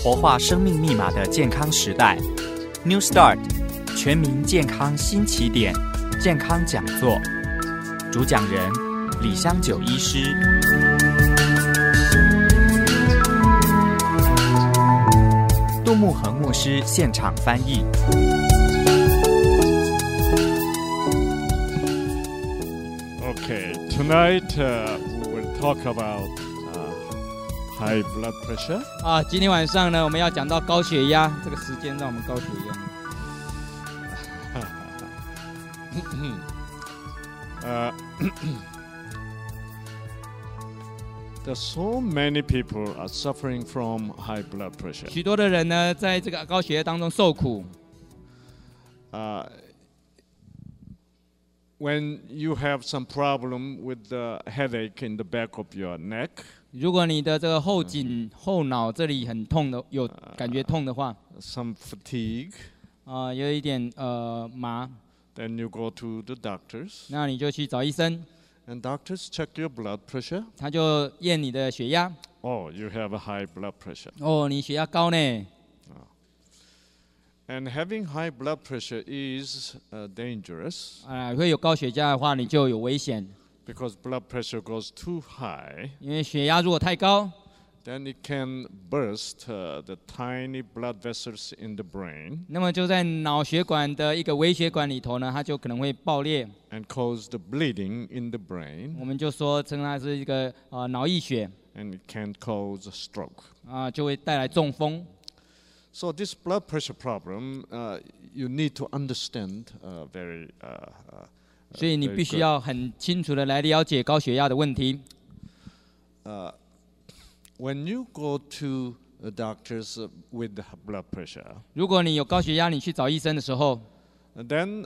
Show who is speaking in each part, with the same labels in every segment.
Speaker 1: 活化生命密码的健康时代 New Start 全民健康新起点健康讲座，主讲人李香九医师。杜牧恒牧师现场翻译。
Speaker 2: Okay, tonight we will talk about high blood pressure.
Speaker 3: 今天晚上呢，我们要讲到高血压。这个时间让我们高血压。
Speaker 2: There's so many people are suffering from high blood pressure.
Speaker 3: 许多的人呢，在这个高血压当中受苦。
Speaker 2: When you have some problem with the headache in the back of your neck,
Speaker 3: 如果你的这个后颈、后脑这里很痛的，有感觉痛的话，
Speaker 2: some fatigue,
Speaker 3: 有一点麻，
Speaker 2: then you go to the doctors,
Speaker 3: 那你就去找医生，
Speaker 2: and doctors check your blood pressure.
Speaker 3: 他就验你的血压。
Speaker 2: Oh, you have a high blood pressure.
Speaker 3: 你血压高呢。
Speaker 2: And having high blood pressure is dangerous.
Speaker 3: 会有高血压的话，你就有危险。
Speaker 2: Because blood pressure goes too high,
Speaker 3: 因为血压如果太高，
Speaker 2: then it can burst the tiny blood vessels in the brain
Speaker 3: 那么就在脑血管的一个微血管里头呢，它就可能会爆裂。
Speaker 2: and cause the bleeding in the brain,
Speaker 3: 我们就称它是一个脑溢血，
Speaker 2: and it can cause a stroke.
Speaker 3: 就会带来中风。
Speaker 2: So this blood pressure problem, you need to understand very.
Speaker 3: 所以你必须要很清楚的来了解高血压的问题。
Speaker 2: When you go to doctors with blood pressure,
Speaker 3: 如果你有高血压，你去找医生的时候，
Speaker 2: then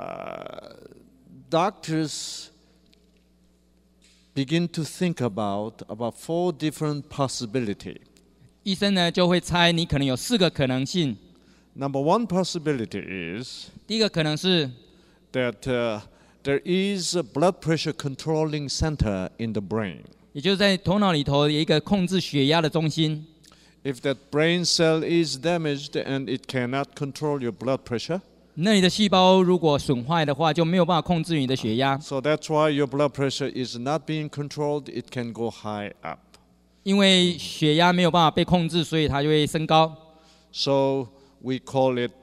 Speaker 2: doctors begin to think about 4 different possibilities.
Speaker 3: 医生呢就会猜你可能有4个可能性。
Speaker 2: Number 1 possibility is
Speaker 3: 第一个可能是
Speaker 2: that there is a blood pressure controlling center in the brain.
Speaker 3: 也就是在头脑里头有一个控制血压的中心。
Speaker 2: If that brain cell is damaged and it cannot control your blood pressure,
Speaker 3: 那你的细胞如果损坏的话，就没有办法控制你的血压。
Speaker 2: so that's why your blood pressure is not being controlled. It can go high up.
Speaker 3: 因为血压没有办法被控制，所以它就会升高。
Speaker 2: So we call it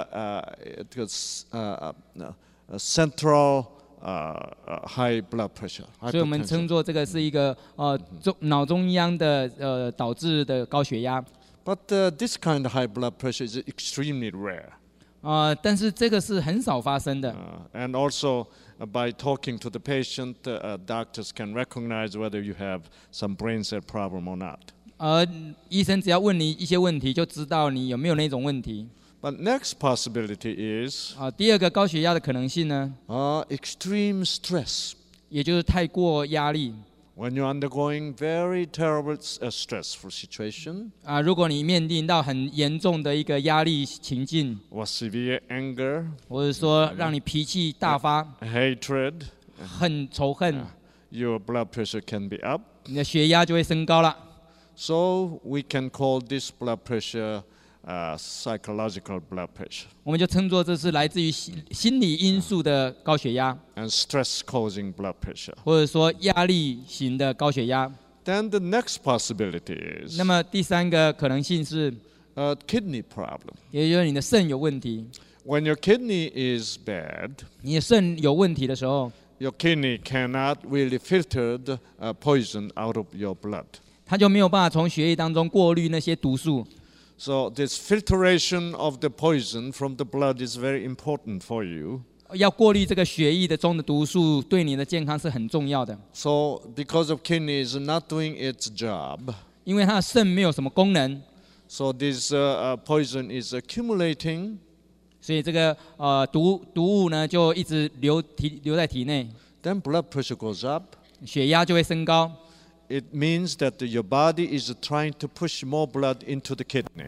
Speaker 2: central high blood pressure.
Speaker 3: 所以我们称作这个是一个脑中央的导致的高血压。
Speaker 2: But this kind of high blood pressure is extremely rare.
Speaker 3: 但是这个是很少发生的。
Speaker 2: And also by talking to the patient, doctors can recognize whether you have some brain cell problem or not.
Speaker 3: 医生只要问你一些问题，就知道你有没有那种问题。
Speaker 2: But next possibility is
Speaker 3: 第二个高血压的可能性呢，
Speaker 2: extreme stress.
Speaker 3: 也就是太过压力。
Speaker 2: When you're undergoing very terrible stressful situation,
Speaker 3: 如果你面临到很严重的一个压力情境，
Speaker 2: or severe anger,
Speaker 3: 或者说让你脾气大发、
Speaker 2: hatred,
Speaker 3: 仇恨，
Speaker 2: your blood pressure can be up.
Speaker 3: 你的血压就会升高了。
Speaker 2: So we can call this blood pressure psychological blood pressure.
Speaker 3: 我们就称作这是来自于心理因素的高血压，
Speaker 2: And stress causing blood pressure.
Speaker 3: 或者说压力型的高血压。
Speaker 2: Then the next possibility is
Speaker 3: 那么第3个可能性是，
Speaker 2: kidney problem.
Speaker 3: 也就是你的肾有问题。
Speaker 2: When your kidney is bad,
Speaker 3: 你的肾有问题的时候，
Speaker 2: your kidney cannot really filter the poison out of your blood.
Speaker 3: 它就没有办法从血液当中过滤那些毒素。
Speaker 2: So this filtration of the poison from the blood is very important for you.
Speaker 3: 要过滤这个血液中的毒素，对你的健康是很重要的。
Speaker 2: So because of kidney is not doing its job,
Speaker 3: 因为它的肾没有什么功能，
Speaker 2: so this poison is accumulating.
Speaker 3: 所以这个毒物呢就一直留在体内，
Speaker 2: Then blood pressure goes up.
Speaker 3: 血压就会升高。
Speaker 2: It means that your body is trying to push more blood into the kidney.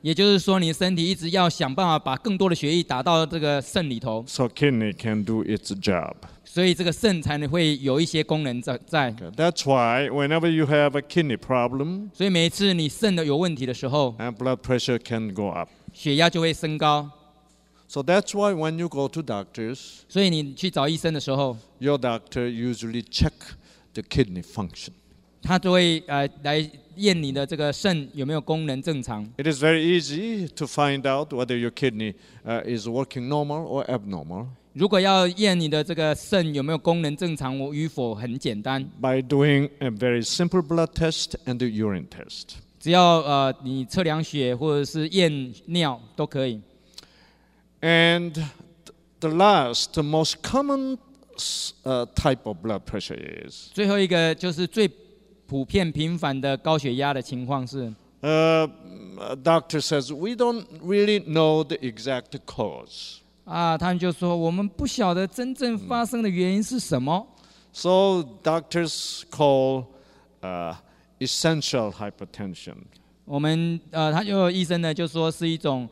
Speaker 3: 也就是说，你的身体一直要想办法把更多的血液打到这个肾里头，
Speaker 2: so kidney can do its job.
Speaker 3: 所以这个肾才能会有一些功能在。
Speaker 2: Okay, that's why whenever you have a kidney problem,
Speaker 3: 所以每一次你肾的有问题的时候，
Speaker 2: blood pressure can go up.
Speaker 3: 血压就会升高。
Speaker 2: So that's why when you go to doctors,
Speaker 3: 所以你去找医生的时候，
Speaker 2: your doctor usually check the kidney function.
Speaker 3: 他就会来验你的这个肾有没有功能正常。
Speaker 2: It is very easy to find out whether your kidney is working normal or abnormal
Speaker 3: 如果要验你的这个肾有没有功能正常与否，很简单，
Speaker 2: by doing a very simple blood test and a urine test.
Speaker 3: 只要你测量血或者是验尿都可以。
Speaker 2: And the last, the most common type of blood pressure is
Speaker 3: 最后一个就是最普遍频繁的高血压的情况是，
Speaker 2: doctor says we don't really know the exact cause.
Speaker 3: 他们就说我们不晓得真正发生的原因是什么，
Speaker 2: So doctors call essential hypertension.
Speaker 3: 我们他就医生呢就说是一种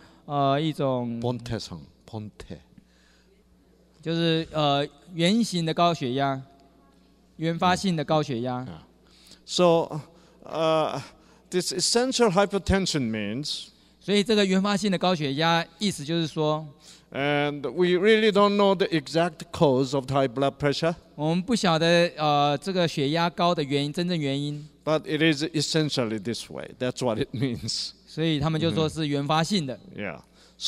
Speaker 2: 본태성, 본태.
Speaker 3: 就是原型的高血压，原发性的高血压。
Speaker 2: So this essential hypertension means,
Speaker 3: 所以这个原发性的高血压，意思就是说，
Speaker 2: and we really don't know the exact cause of high blood pressure,
Speaker 3: 我们不晓得这个血压高的原因，真正原因，
Speaker 2: but it is essentially this way. That's what it means.
Speaker 3: 所以他们就说是原发性的。
Speaker 2: Yeah.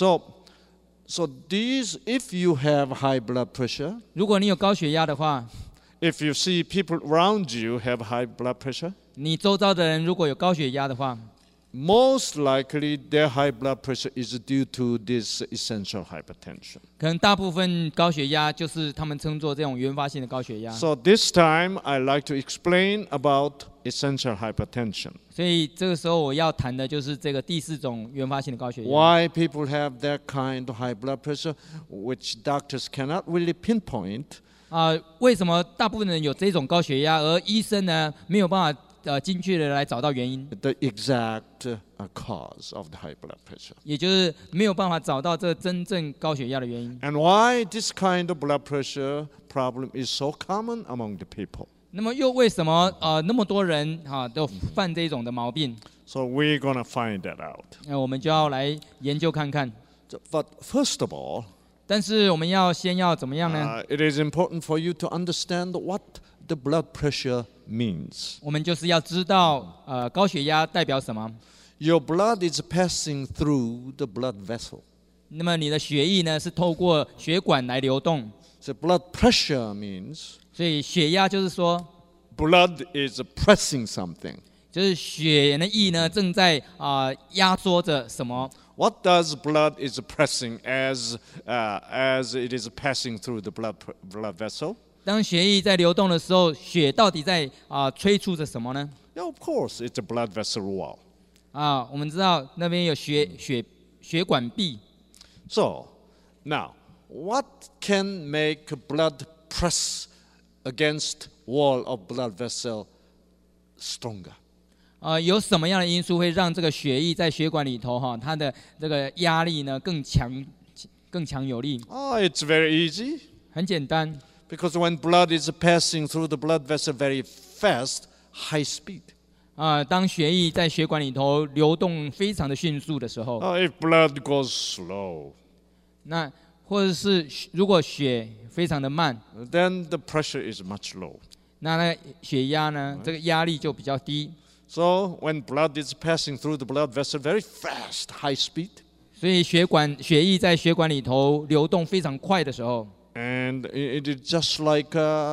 Speaker 2: So these, if you have high blood pressure,
Speaker 3: 如果你有高血压的话，
Speaker 2: if you see people around you have high blood pressure,
Speaker 3: 你周遭的人如果有高血压的话，
Speaker 2: most likely their high blood pressure is due to this essential hypertension.
Speaker 3: 可能大部分高血压就是他们称作这种原发性的高血压。
Speaker 2: So this time I like to explain about essential hypertension.
Speaker 3: 所以这个时候我要谈的就是这个第四种原发性的高血压。
Speaker 2: Why people have that kind of high blood pressure, which doctors cannot really pinpoint.
Speaker 3: 为什么大部分人有这种高血压，而医生呢没有办法精确的来找到原因？
Speaker 2: The exact cause of the high blood pressure.
Speaker 3: 也就是没有办法找到这真正高血压的原因。
Speaker 2: And why this kind of blood pressure problem is so common among the people.
Speaker 3: 那么又为什么那么多人都犯这种的毛病？
Speaker 2: So we're going to find that out.
Speaker 3: 我们就要来研究看看。
Speaker 2: But first of all,
Speaker 3: 但是我们先要怎么样呢？
Speaker 2: it is important for you to understand what the blood pressure means.
Speaker 3: 我们就是要知道高血压代表什么。
Speaker 2: Your blood is passing through the blood vessel.
Speaker 3: 那么你的血液呢是透过血管来流动，
Speaker 2: So blood pressure means
Speaker 3: 所以血压就是说，
Speaker 2: blood is pressing something.
Speaker 3: 就是血的液呢正在压缩着什么。
Speaker 2: What does blood is pressing as it is passing through the blood vessel?
Speaker 3: 当血液在流动的时候，血到底在催促着什么呢？
Speaker 2: Yeah, of course, it's a blood vessel wall.
Speaker 3: 我们知道那边有血管壁。
Speaker 2: So, now, what can make blood press against wall of blood vessel stronger?
Speaker 3: 有什么样的因素会让这个血液在血管里头它的这个压力呢更强有力？
Speaker 2: It's very easy.
Speaker 3: 很简单，
Speaker 2: Because when blood is passing through the blood vessel very fast, high speed.
Speaker 3: 当血液在血管里头流动非常的迅速的时候，
Speaker 2: If blood goes slow,
Speaker 3: 那或者是如果血非常的慢，
Speaker 2: then the pressure is much low.
Speaker 3: 那血压呢这个压力就比较低。
Speaker 2: So when blood is passing through the blood vessel very fast, high speed,
Speaker 3: 所以血液在血管里头流动非常快的时候，
Speaker 2: and it is just like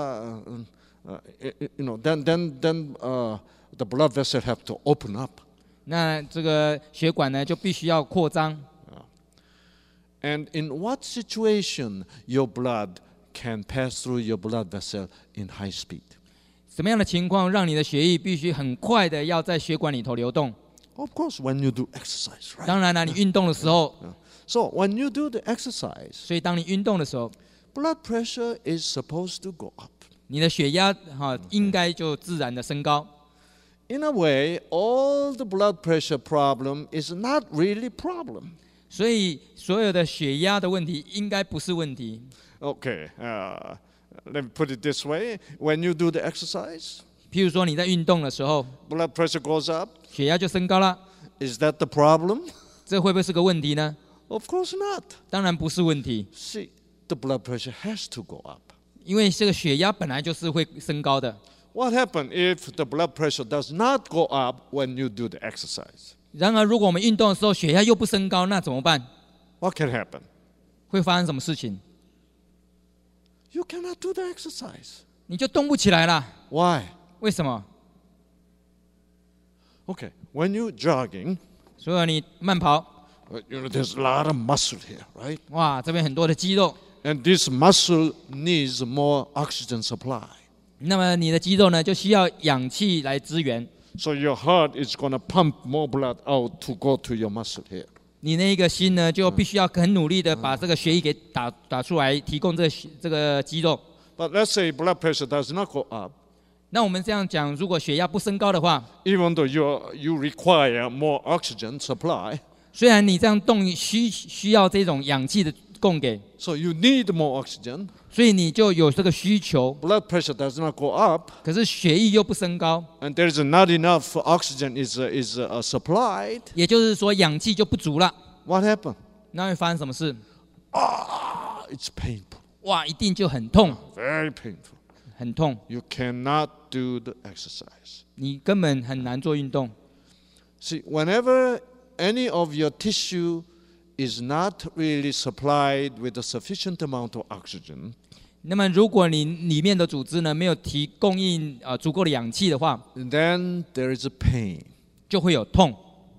Speaker 2: then the blood vessel have to open up.
Speaker 3: 那这个血管呢就必须要扩张。
Speaker 2: And in what situation your blood can pass through your blood vessel in high speed?
Speaker 3: 什么样的情况让你的血液必须很快的要在血管里头流动？
Speaker 2: Of course, when you do exercise, right?
Speaker 3: 当然了，你运动的时候，
Speaker 2: So when you do the exercise,
Speaker 3: 所以当你运动的时候，
Speaker 2: blood pressure is supposed to go up.
Speaker 3: 你的血压应该就自然的升高。
Speaker 2: in a way, all the blood pressure problem is not really problem.
Speaker 3: 所以所有的血压的问题应该不是问题。
Speaker 2: Okay, let me put it this way. When you do the exercise,
Speaker 3: 譬如说你在运动的时候，
Speaker 2: blood pressure goes up.
Speaker 3: 血压就升高了，
Speaker 2: Is that the problem?
Speaker 3: 这会不会是个问题呢？
Speaker 2: Of course not.
Speaker 3: 当然不是问题，
Speaker 2: See, the blood pressure has to go up.
Speaker 3: 因为这个血压本来就是会升高的。
Speaker 2: What happens if the blood pressure does not go up when you do the exercise?
Speaker 3: 然而，如果我们运动的时候血压又不升高，那怎么办？
Speaker 2: What can happen?
Speaker 3: 会发生什么事情？
Speaker 2: You cannot do the exercise.
Speaker 3: 你就动不起来了。
Speaker 2: Why?
Speaker 3: 为什么？
Speaker 2: Okay, when you're jogging,
Speaker 3: 所以你慢跑，
Speaker 2: there's a lot of muscle here, right?
Speaker 3: 哇，这边很多的肌肉，
Speaker 2: And this muscle needs more oxygen supply.
Speaker 3: 那么你的肌肉呢就需要氧气来支援，
Speaker 2: So your heart is going to pump more blood out to go to your muscle here.
Speaker 3: 你那个心呢就必须要很努力的把这个血液给打出来，提供这个肌肉。
Speaker 2: But let's say blood pressure does not go up.
Speaker 3: 那我们这样讲，如果血压不升高的话，
Speaker 2: Even though you require more oxygen supply,
Speaker 3: 虽然你这样动需要这种氧气的供给，
Speaker 2: so you need more oxygen.
Speaker 3: 所以你就有这个需求，
Speaker 2: Blood pressure does not go up,
Speaker 3: 可是血液又不升高，
Speaker 2: and there is not enough oxygen is supplied.
Speaker 3: 也就是说氧气就不足了。
Speaker 2: What happened?
Speaker 3: 那会发生什么事？
Speaker 2: It's painful,
Speaker 3: 哇，一定就很痛，
Speaker 2: very painful.
Speaker 3: 很痛，
Speaker 2: You cannot do the exercise.
Speaker 3: 你根本很难做运动。
Speaker 2: See, whenever any of your tissue is not really supplied with a sufficient amount of oxygen,
Speaker 3: 那么如果你里面的组织呢没有供应足够的氧气的话，
Speaker 2: then there is a pain.
Speaker 3: 就会有痛。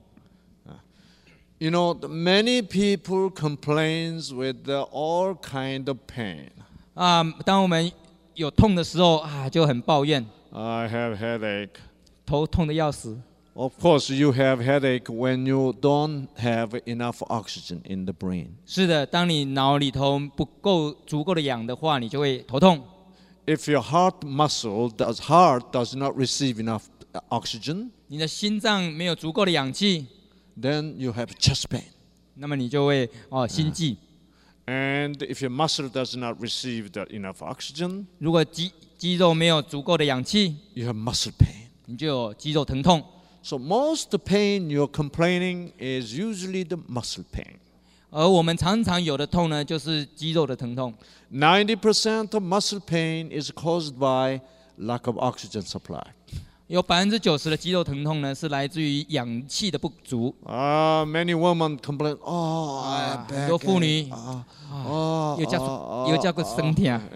Speaker 2: You know, many people complains with all kind of pain.
Speaker 3: 当我们有痛的时候就很抱怨，
Speaker 2: I have headache.
Speaker 3: 头痛的要死。
Speaker 2: Of course, you have headache when you don't have enough oxygen in the brain.
Speaker 3: 是的，当你脑里头不够足够的氧的话，你就会头痛。
Speaker 2: If your heart does not receive enough oxygen,
Speaker 3: 你的心脏没有足够的氧气，
Speaker 2: then you have chest pain.
Speaker 3: 那么你就会心悸。
Speaker 2: And if your muscle does not receive enough oxygen,
Speaker 3: 如果肌肉没有足够的氧气，
Speaker 2: you have muscle pain.
Speaker 3: 你就有肌肉疼痛。
Speaker 2: So most pain you're complaining is usually the muscle pain.
Speaker 3: 而我们常常有的痛呢，就是肌肉的疼痛。
Speaker 2: 90% of muscle pain is caused by lack of oxygen supply.
Speaker 3: 有90%的肌肉疼痛呢，是来自于氧气的不足。
Speaker 2: Many women complain, oh, I have
Speaker 3: 很多妇女
Speaker 2: back
Speaker 3: 有叫过身体啊。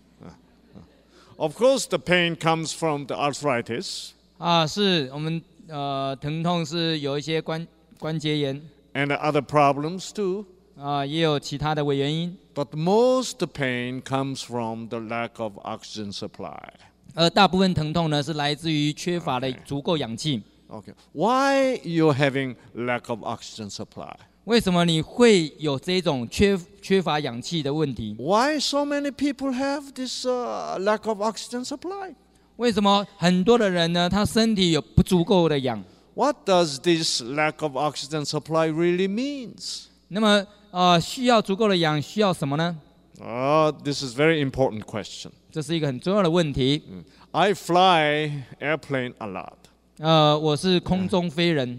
Speaker 2: Of course, the pain comes from the arthritis
Speaker 3: 是我们疼痛是有一些关节炎
Speaker 2: and other problems too.
Speaker 3: 也有其他的原因。
Speaker 2: But most pain comes from the lack of oxygen supply.
Speaker 3: 而大部分疼痛呢，是来自于缺乏的足够氧气。
Speaker 2: Okay. Why you're having lack of oxygen supply?
Speaker 3: 为什么你会有这种缺乏氧气的问题？
Speaker 2: Why so many people have this lack of oxygen supply?
Speaker 3: 为什么很多的人呢，他身体有不足够的氧？
Speaker 2: What does this lack of oxygen supply really means?
Speaker 3: 那么需要足够的氧，需要什么呢？
Speaker 2: This is very important question.
Speaker 3: 这是一个很重要的问题。
Speaker 2: I fly airplane a lot.
Speaker 3: 我是空中飞人。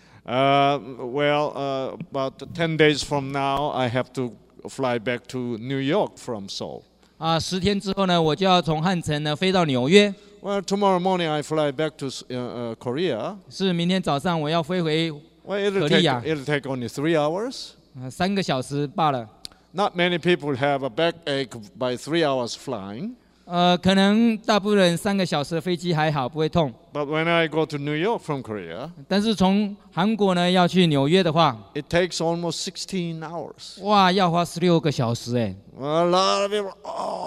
Speaker 2: About 10 days from now, I have to fly back to New York from Seoul.
Speaker 3: 10天之后呢，我就要从汉城呢飞到纽约。
Speaker 2: Well, tomorrow morning I fly back to Korea.
Speaker 3: 是明天早上我要飞回
Speaker 2: Well, it'll take only 3 hours.
Speaker 3: 3个小时罢了。
Speaker 2: Not many people have a backache by 3 hours flying.
Speaker 3: 可能大部分人3个小时的飞机还好，不会痛。
Speaker 2: But when I go to New York from Korea,
Speaker 3: 但是从韩国呢要去纽约的话，
Speaker 2: it takes almost 16 hours.
Speaker 3: 哇，要花16个小时哎。
Speaker 2: A lot of people,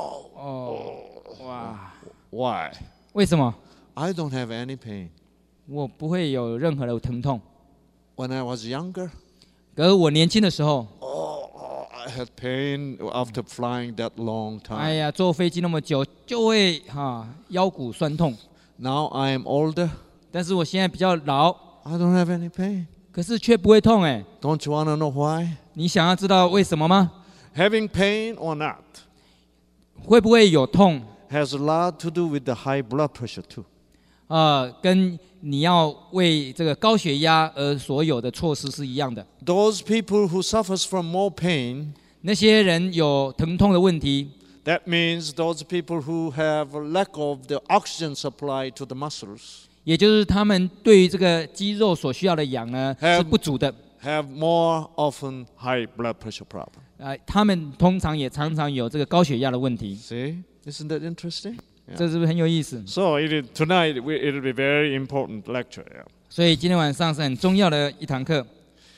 Speaker 3: 哇，
Speaker 2: why?
Speaker 3: 为什么？
Speaker 2: I don't have any pain.
Speaker 3: 我不会有任何的疼痛。
Speaker 2: When I was younger,
Speaker 3: 可是我年轻的时候，
Speaker 2: I had pain after flying that long
Speaker 3: 哎
Speaker 2: time.
Speaker 3: 呀，坐飞机那么久就会腰骨酸痛。
Speaker 2: Now I am older.
Speaker 3: 但是我现在比较老，
Speaker 2: I don't have any pain.
Speaker 3: 可是却不会痛哎。
Speaker 2: Don't you want to know why?
Speaker 3: 你想要知道为什么吗？
Speaker 2: Having pain or not
Speaker 3: 会不会有痛？
Speaker 2: has a lot to do with the high blood pressure too.
Speaker 3: 跟你要为这个高血压而所有的措施是一样的。
Speaker 2: Those people who suffers from more pain,
Speaker 3: 那些人有疼痛的问题，
Speaker 2: that means those people who have a lack of the oxygen supply to the muscles
Speaker 3: 也就是他们对于这个肌肉所需要的氧呢是不足的。
Speaker 2: have more often high blood pressure problem.
Speaker 3: 他们通常也常常有这个高血压的问题。
Speaker 2: See? Isn't that interesting?
Speaker 3: 这是不是很有意思？
Speaker 2: So tonight it will be very important lecture. Yeah.
Speaker 3: 所以今天晚上是很重要的一堂课。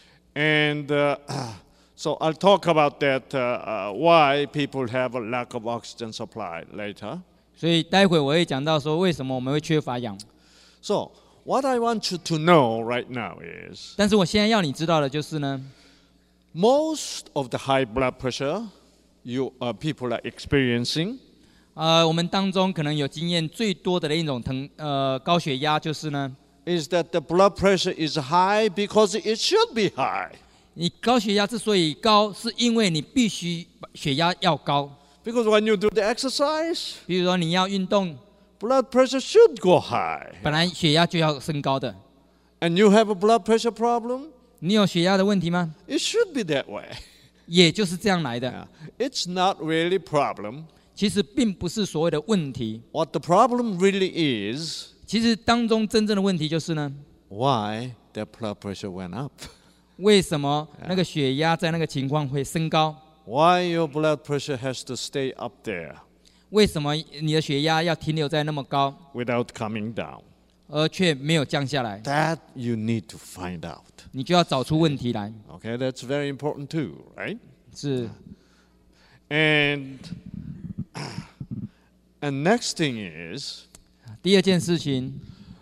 Speaker 2: And so I'll talk about that, why people have a lack of oxygen supply later.
Speaker 3: 所以待会我会讲到说为什么我们会缺乏氧。
Speaker 2: So what I want you to know right now is
Speaker 3: 但是我现在要你知道的就是呢，
Speaker 2: most of the high blood pressure people are experiencing
Speaker 3: 我们当中可能有经验最多的一种高血压就是呢，
Speaker 2: is that the blood pressure is high because it should be high.
Speaker 3: 你高血压之所以高，是因为你必须血压要高。
Speaker 2: Because when you do the exercise,
Speaker 3: 比如说你要运动，
Speaker 2: blood pressure should go high.
Speaker 3: 本来血压就要升高的。
Speaker 2: And you have a blood pressure problem,
Speaker 3: 你有血压的问题吗？
Speaker 2: it should be that way.
Speaker 3: 也就是这样来的。
Speaker 2: It's not really a problem.
Speaker 3: 其实并不是所谓的问题，
Speaker 2: What the problem really is,
Speaker 3: 其实当中真正的问题就是呢，
Speaker 2: why the blood pressure went up.
Speaker 3: 为什么那个血压在那个情况会升高？
Speaker 2: Why your blood pressure has to stay up there
Speaker 3: 为什么你的血压要停留在那么高，
Speaker 2: without coming down?
Speaker 3: 而却没有降下来？
Speaker 2: That you need to find out.
Speaker 3: 你就要找出问题来。
Speaker 2: Okay, that's very important too, right?
Speaker 3: 是，
Speaker 2: And next thing is,
Speaker 3: 第二件事情，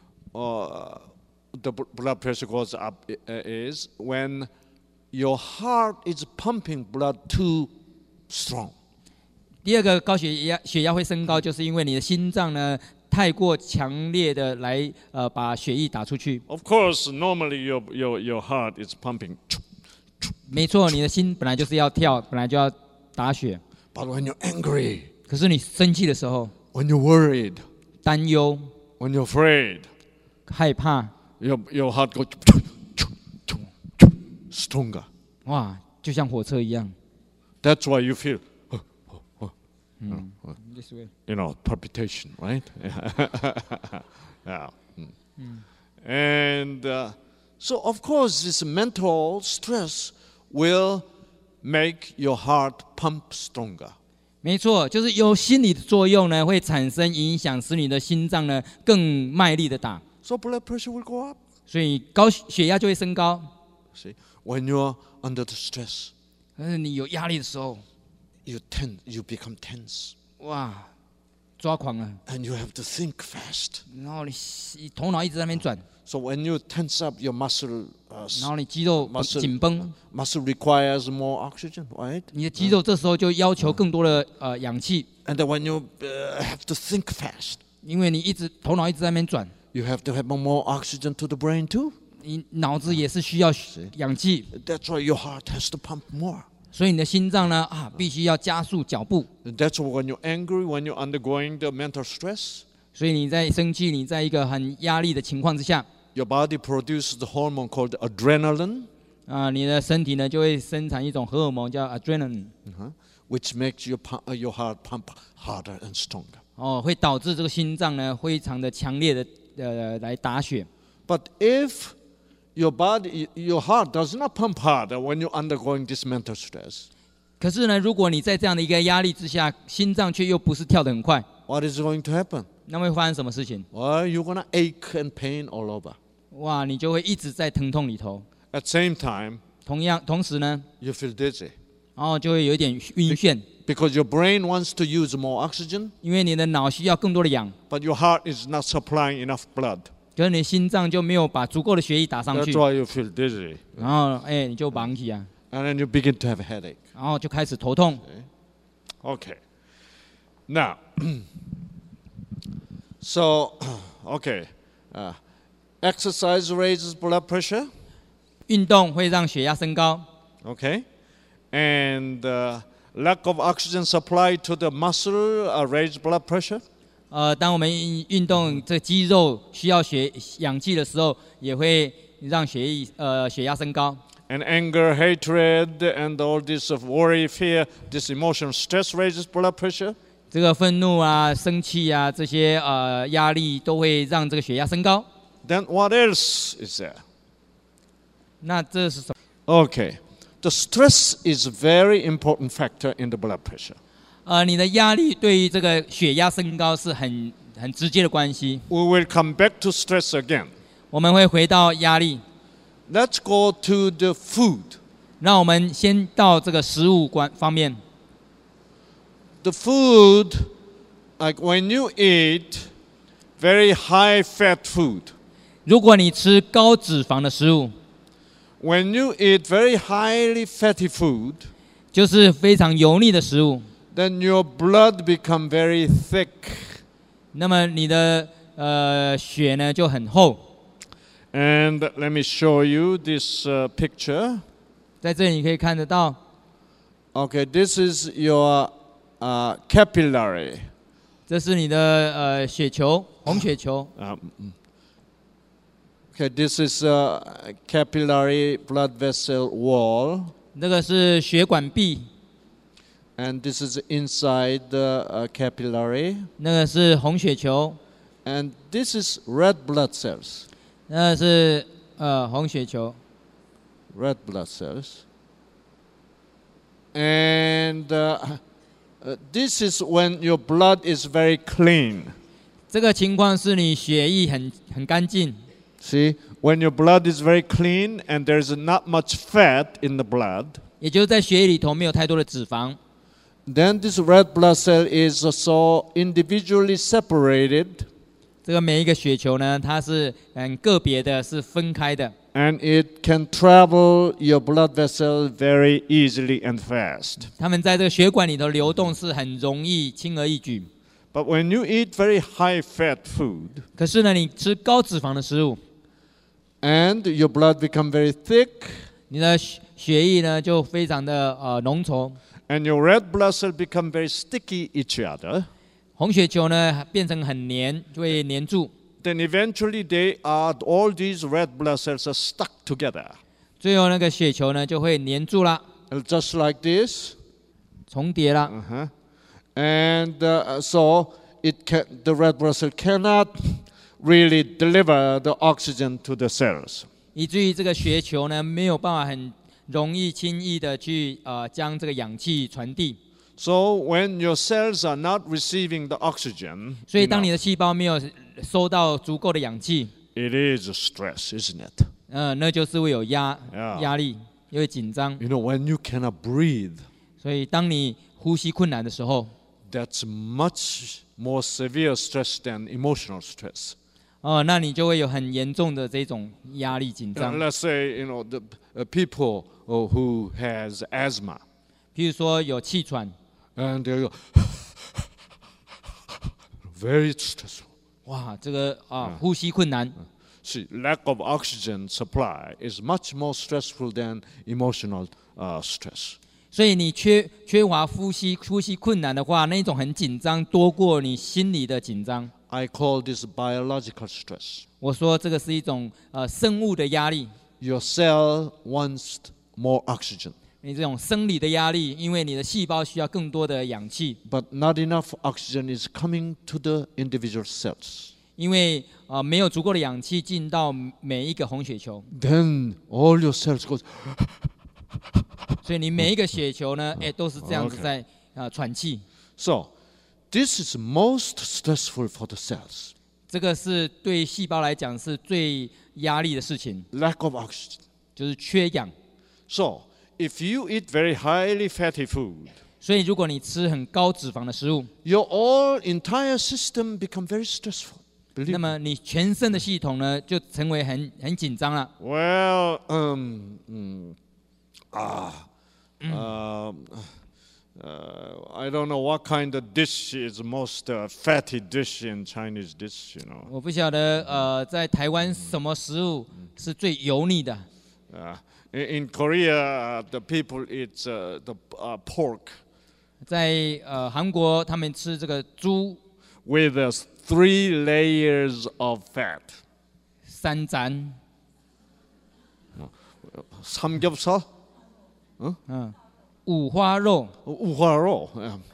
Speaker 2: the blood pressure goes up is when your heart is pumping blood too strong.
Speaker 3: 第二个高血压会升高，就是因为你的心脏呢太过强烈的来把血液打出去。
Speaker 2: Of course, normally your heart is pumping.
Speaker 3: 没错，你的心本来就是要跳，本来就要打血。
Speaker 2: But when you're angry,
Speaker 3: 可是你生气的时候，
Speaker 2: when you're worried,
Speaker 3: 担忧、
Speaker 2: when you're afraid,
Speaker 3: 害怕，
Speaker 2: your heart goes stronger.
Speaker 3: 哇，就像火车一样。
Speaker 2: That's why you feel,
Speaker 3: This way.
Speaker 2: palpitation, right? Yeah. And so, of course, this mental stress will make your heart pump stronger.
Speaker 3: 没错，就是有心理的作用呢，会产生影响，使你的心脏呢更卖力的打，
Speaker 2: So blood pressure will go up.
Speaker 3: 所以血压就会升高。
Speaker 2: See, when you're under the stress,
Speaker 3: 但是你有压力的时候，
Speaker 2: you become tense,
Speaker 3: 哇，抓狂了，
Speaker 2: and you have to think fast.
Speaker 3: 然后你头脑一直在那边转，
Speaker 2: So when you tense up your muscle,
Speaker 3: 然后你肌肉紧绷，
Speaker 2: muscle requires more oxygen, right?
Speaker 3: 你的肌肉这时候就要求更多的氧气，
Speaker 2: And then when you have to think fast,
Speaker 3: 因为你头脑一直在那边转，
Speaker 2: you have to have more oxygen to the brain too.
Speaker 3: 你脑子也是需要氧气，
Speaker 2: That's why your heart has to pump more.
Speaker 3: 所以你的心脏呢必须要加速脚步。
Speaker 2: That's why when you're angry, when you're undergoing the mental stress,
Speaker 3: 所以你在生气，你在一个很压力的情况之下，
Speaker 2: your body produces the hormone called adrenaline,
Speaker 3: 你的身体呢就会生产一种荷尔蒙叫 adrenaline，
Speaker 2: which makes your heart pump harder and stronger.
Speaker 3: 会导致这个心脏呢非常的强烈的来打血。
Speaker 2: But if your heart does not pump harder when you're undergoing this mental stress,
Speaker 3: 可是呢，如果你在这样的一个压力之下，心脏却又不是跳得很快，
Speaker 2: what is going to happen?
Speaker 3: 那会发生什么事情？
Speaker 2: Well, you're going to ache and pain all over.
Speaker 3: 哇，你就会一直在疼痛里头。
Speaker 2: At the same time,
Speaker 3: 同时呢，
Speaker 2: you feel dizzy
Speaker 3: 然后就会有一点晕眩，
Speaker 2: because your brain wants to use more oxygen,
Speaker 3: 因为你的脑需要更多的氧，
Speaker 2: but your heart is not supplying enough blood.
Speaker 3: 可是你的心脏就没有把足够的血液打上
Speaker 2: That's
Speaker 3: 去，
Speaker 2: why you feel dizzy.
Speaker 3: 然后你就忙起啊，
Speaker 2: And then you begin to have a headache.
Speaker 3: 然后就开始头痛。
Speaker 2: Okay. Now, so, okay. Exercise raises blood pressure.
Speaker 3: 运动会让血压升高，
Speaker 2: Okay. And lack of oxygen supply to the muscle raise blood pressure.
Speaker 3: 当我们运动这肌肉需要氧气的时候，也会让血压升高。
Speaker 2: And anger, hatred, and all this of worry, fear, this emotional stress raises blood pressure.
Speaker 3: 这个愤怒啊、生气啊这些压力都会让这个血压升高。
Speaker 2: Then what else is there?
Speaker 3: 那这是什么？
Speaker 2: Okay. The stress is a very important factor in the blood pressure.
Speaker 3: 你的压力对于这个血压升高是很直接的关系。
Speaker 2: We will come back to stress again.
Speaker 3: 我们会回到压力，
Speaker 2: Let's go to the food.
Speaker 3: 让我们先到这个食物方面。
Speaker 2: The food, like when you eat very high fat food,
Speaker 3: 如果你吃高脂肪的食物，
Speaker 2: when you eat very highly fatty food,
Speaker 3: 就是非常油腻的食物，
Speaker 2: then your blood become very thick.
Speaker 3: 那么你的血呢就很厚。
Speaker 2: And let me show you this picture.
Speaker 3: 在这里你可以看得到，
Speaker 2: Okay, this is your capillary.
Speaker 3: 这是你的血球，红血球。
Speaker 2: Okay, this is a capillary blood vessel wall.
Speaker 3: 那个是血管壁，
Speaker 2: And this is inside the capillary.
Speaker 3: 那个是红血球，
Speaker 2: And this is red blood cells.
Speaker 3: 那个是红血球。
Speaker 2: Red blood cells. And this is when your blood is very clean.
Speaker 3: 这个情况是你血液很干净，
Speaker 2: See, when your blood is very clean and there's not much fat in the blood,
Speaker 3: 也就是在血液里头没有太多的脂肪。
Speaker 2: then this red blood cell is also individually separated
Speaker 3: 这个每一个血球呢，它是很个别的，是分开的，
Speaker 2: and it can travel your blood vessel very easily and fast.
Speaker 3: 它们在这个血管里头流动是很容易，轻而易举。
Speaker 2: But when you eat very high fat food
Speaker 3: 可是呢，你吃高脂肪的食物，
Speaker 2: and your blood become very thick
Speaker 3: 你的血液呢就非常的浓稠，
Speaker 2: and your red blood cell become very sticky each other,
Speaker 3: 红血球呢变成很黏，就会黏住，
Speaker 2: then eventually all these red blood cells are stuck together.
Speaker 3: 最后那个血球呢就会黏住了，
Speaker 2: Just like this.
Speaker 3: 重叠了。
Speaker 2: And so the red blood cell cannot really deliver the oxygen to the cells.
Speaker 3: 以至于这个血球呢没有办法很容易轻易的去将这个氧气传递。
Speaker 2: So when your cells are not receiving the oxygen,
Speaker 3: 所以当你的细胞没有收到足够的氧气，
Speaker 2: it is a stress, isn't it?
Speaker 3: 那就是会有压
Speaker 2: Yeah.
Speaker 3: 压力，也会紧张。
Speaker 2: You know, when you cannot breathe,
Speaker 3: 所以当你呼吸困难的时候，
Speaker 2: that's much more severe stress than emotional stress.
Speaker 3: 那你就会有很严重的这种压力紧张。
Speaker 2: Let's say, the people who has asthma,
Speaker 3: 譬如说有气喘，
Speaker 2: and they go very stressful.
Speaker 3: 哇，这个呼吸困难。
Speaker 2: See, lack of oxygen supply is much more stressful than emotional stress.
Speaker 3: 所以你缺乏呼吸困难的话，那一种很紧张多过你心理的紧张。
Speaker 2: I call this biological stress.
Speaker 3: 我说这个是一种生物的压力，
Speaker 2: Your cell wants more oxygen,
Speaker 3: 你这种生理的压力，因为你的细胞需要更多的氧气，
Speaker 2: but not enough oxygen is coming to the individual cells.
Speaker 3: 因为没有足够的氧气进到每一个红血球，
Speaker 2: Then all your cells goes,
Speaker 3: 所以你每一个血球呢，都是这样子在喘气。
Speaker 2: so this is most stressful for the cells.
Speaker 3: 这个是对细胞来讲是最压力的事情，
Speaker 2: Lack of oxygen.
Speaker 3: 就是缺氧。
Speaker 2: So if you eat very highly fatty food,
Speaker 3: 所以如果你吃很高脂肪的食物，
Speaker 2: your entire system become very stressful.
Speaker 3: 那么你全身的系统呢就成为很紧张了。
Speaker 2: Well, I don't know what kind of dish is most fatty dish in Chinese dish, you know.
Speaker 3: 我不晓得在台湾什么食物是最油腻的。
Speaker 2: In Korea, the people eat the pork
Speaker 3: 在韩国，他们吃这个猪
Speaker 2: with 3 layers of fat.
Speaker 3: 3斩，
Speaker 2: 삼겹살,
Speaker 3: 五花肉，
Speaker 2: 우화로.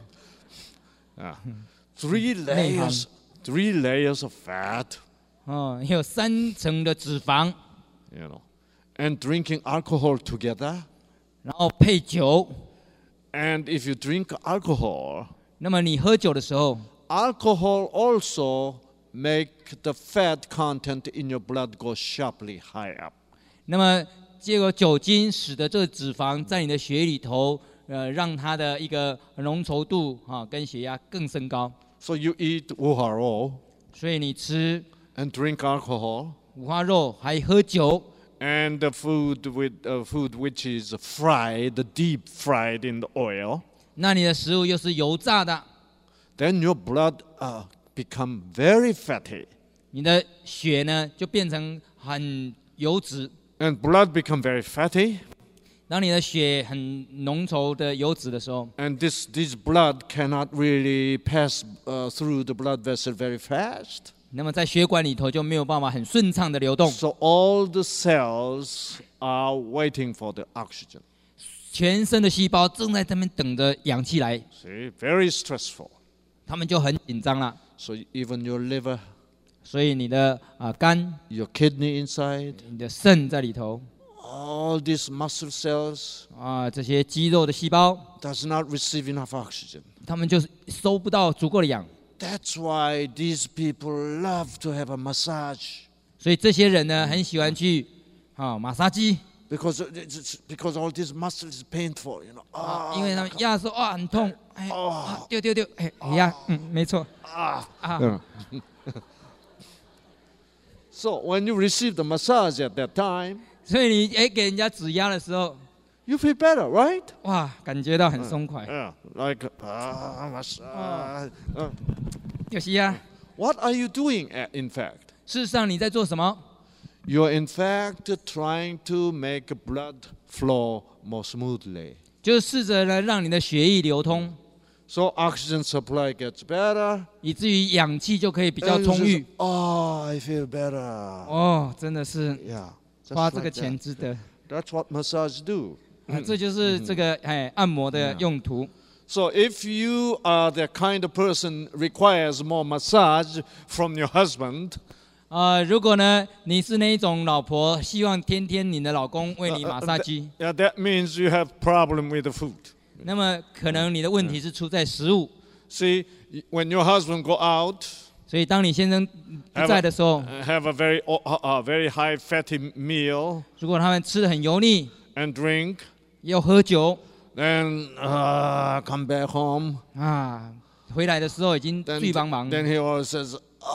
Speaker 2: Three layers of fat,
Speaker 3: 有3层的脂肪，
Speaker 2: you know, and drinking alcohol together.
Speaker 3: 然后配酒。
Speaker 2: And if you drink alcohol,
Speaker 3: 那么你喝酒的时候，
Speaker 2: alcohol also make the fat content in your blood go sharply high up.
Speaker 3: 那么结果酒精使得这个脂肪在你的血液里头，让它的一个浓稠度跟血压更升高。
Speaker 2: So you eat 우화로
Speaker 3: 所以你吃
Speaker 2: and drink alcohol
Speaker 3: 五花肉，还喝酒，
Speaker 2: and the food which is fried, deep fried in the oil.
Speaker 3: 那你的食物又是油炸的，
Speaker 2: Then your blood become very fatty.
Speaker 3: 你的血呢就变成很油脂。
Speaker 2: And blood become very fatty.
Speaker 3: 当你的血很浓稠的油脂的时候，
Speaker 2: And this blood cannot really pass through the blood vessel very fast.
Speaker 3: 那么在血管里头就没有办法很顺畅的流动，
Speaker 2: So all the cells are waiting for the oxygen.
Speaker 3: 全身的细胞正在这边等着氧气来，
Speaker 2: See, very stressful.
Speaker 3: 他们就很紧张了。
Speaker 2: So even your liver,
Speaker 3: 所以你的肝、
Speaker 2: your kidney inside,
Speaker 3: 你的肾在里头
Speaker 2: all these muscle cells
Speaker 3: 这些肌肉的细胞，
Speaker 2: does not receive enough oxygen.
Speaker 3: 他们就收不到足够的氧，
Speaker 2: That's why these people love to have a massage.
Speaker 3: 所以这些人呢很喜欢去马杀鸡，
Speaker 2: Because all these muscles is painful, you know.
Speaker 3: 因为他们压的时候很痛，丢，压，没错，
Speaker 2: So when you receive the massage at that time,
Speaker 3: 所以你给人家指压的时候，
Speaker 2: you feel better, right?
Speaker 3: 哇，感觉到很松快，
Speaker 2: Yeah, like massage.
Speaker 3: 就是呀。
Speaker 2: What are you doing, in fact?
Speaker 3: 事实上你在做什么？
Speaker 2: You're in fact trying to make blood flow more smoothly.
Speaker 3: 就是试着呢让你的血液流通，
Speaker 2: So oxygen supply gets better.
Speaker 3: 以至于氧气就可以比较
Speaker 2: And you
Speaker 3: 充
Speaker 2: just,
Speaker 3: 裕。
Speaker 2: oh, I feel better.
Speaker 3: 真的是
Speaker 2: Yeah. just
Speaker 3: 花这
Speaker 2: like
Speaker 3: 个钱
Speaker 2: that.
Speaker 3: 值得。
Speaker 2: That's what massage do.
Speaker 3: 这就是这个按摩的用途。
Speaker 2: So if you are the kind of person requires more massage from your husband,
Speaker 3: 如果呢你是那一种老婆，希望天天你的老公为你马杀鸡，
Speaker 2: that means you have problem with the food.
Speaker 3: 那么可能你的问题是出在食物。
Speaker 2: See, when your husband go out,
Speaker 3: 所以当你先生不在的时候，
Speaker 2: have a very high fatty meal
Speaker 3: 如果他们吃的很油腻，
Speaker 2: and drink,
Speaker 3: 又喝酒
Speaker 2: then come back home,
Speaker 3: 回来的时候已经
Speaker 2: then
Speaker 3: 醉茫茫，
Speaker 2: he always says,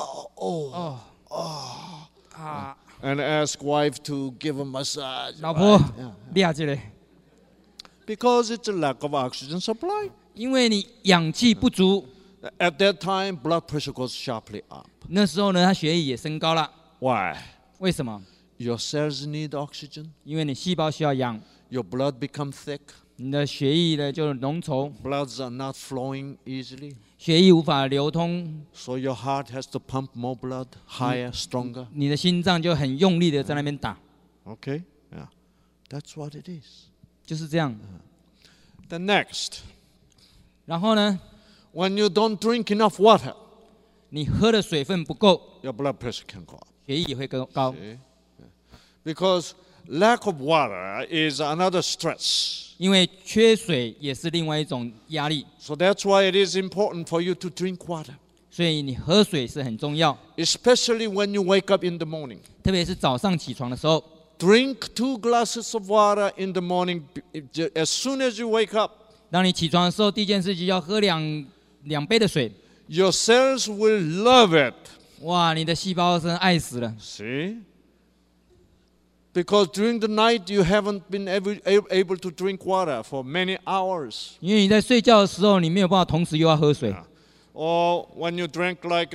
Speaker 2: and ask wife to give a massage.
Speaker 3: 老婆
Speaker 2: right? Yeah.
Speaker 3: 俩这嘞，
Speaker 2: Because it's a lack of oxygen supply.
Speaker 3: 因为你氧气不足，
Speaker 2: At that time, blood pressure goes sharply up.
Speaker 3: 那时候呢，他血液也升高了。
Speaker 2: Why?
Speaker 3: 为什么？
Speaker 2: Your cells need oxygen.
Speaker 3: 因为你细胞需要氧，
Speaker 2: Your blood become thick.
Speaker 3: 你的血液呢就浓稠，
Speaker 2: Bloods are not flowing easily.
Speaker 3: 血液无法流通，
Speaker 2: So your heart has to pump more blood, higher, stronger.
Speaker 3: 你的心脏就很用力的在那边打，
Speaker 2: Okay? Yeah. That's what it is.
Speaker 3: 就是这样。
Speaker 2: The next,
Speaker 3: 然后呢，
Speaker 2: when you don't drink enough water,
Speaker 3: 你喝的水分不够，
Speaker 2: your blood pressure can go up.
Speaker 3: 血液也会更高。
Speaker 2: See? Because lack of water is another stress.
Speaker 3: 因为缺水也是另外一种压力，
Speaker 2: So that's why it is important for you to drink water,
Speaker 3: 所以你喝水是很重要，
Speaker 2: especially when you wake up in the morning.
Speaker 3: 特别是早上起床的时候，
Speaker 2: Drink 2 glasses of water in the morning as soon as you wake up.
Speaker 3: 当你起床的时候，第一件事情要喝2杯的水。
Speaker 2: Your cells will love it.
Speaker 3: 哇，你的细胞真的爱死了。
Speaker 2: See? Because during the night you haven't been able to drink water for many hours.
Speaker 3: 因为你在睡觉的时候，你没有办法同时又要喝水。
Speaker 2: Or when you drink like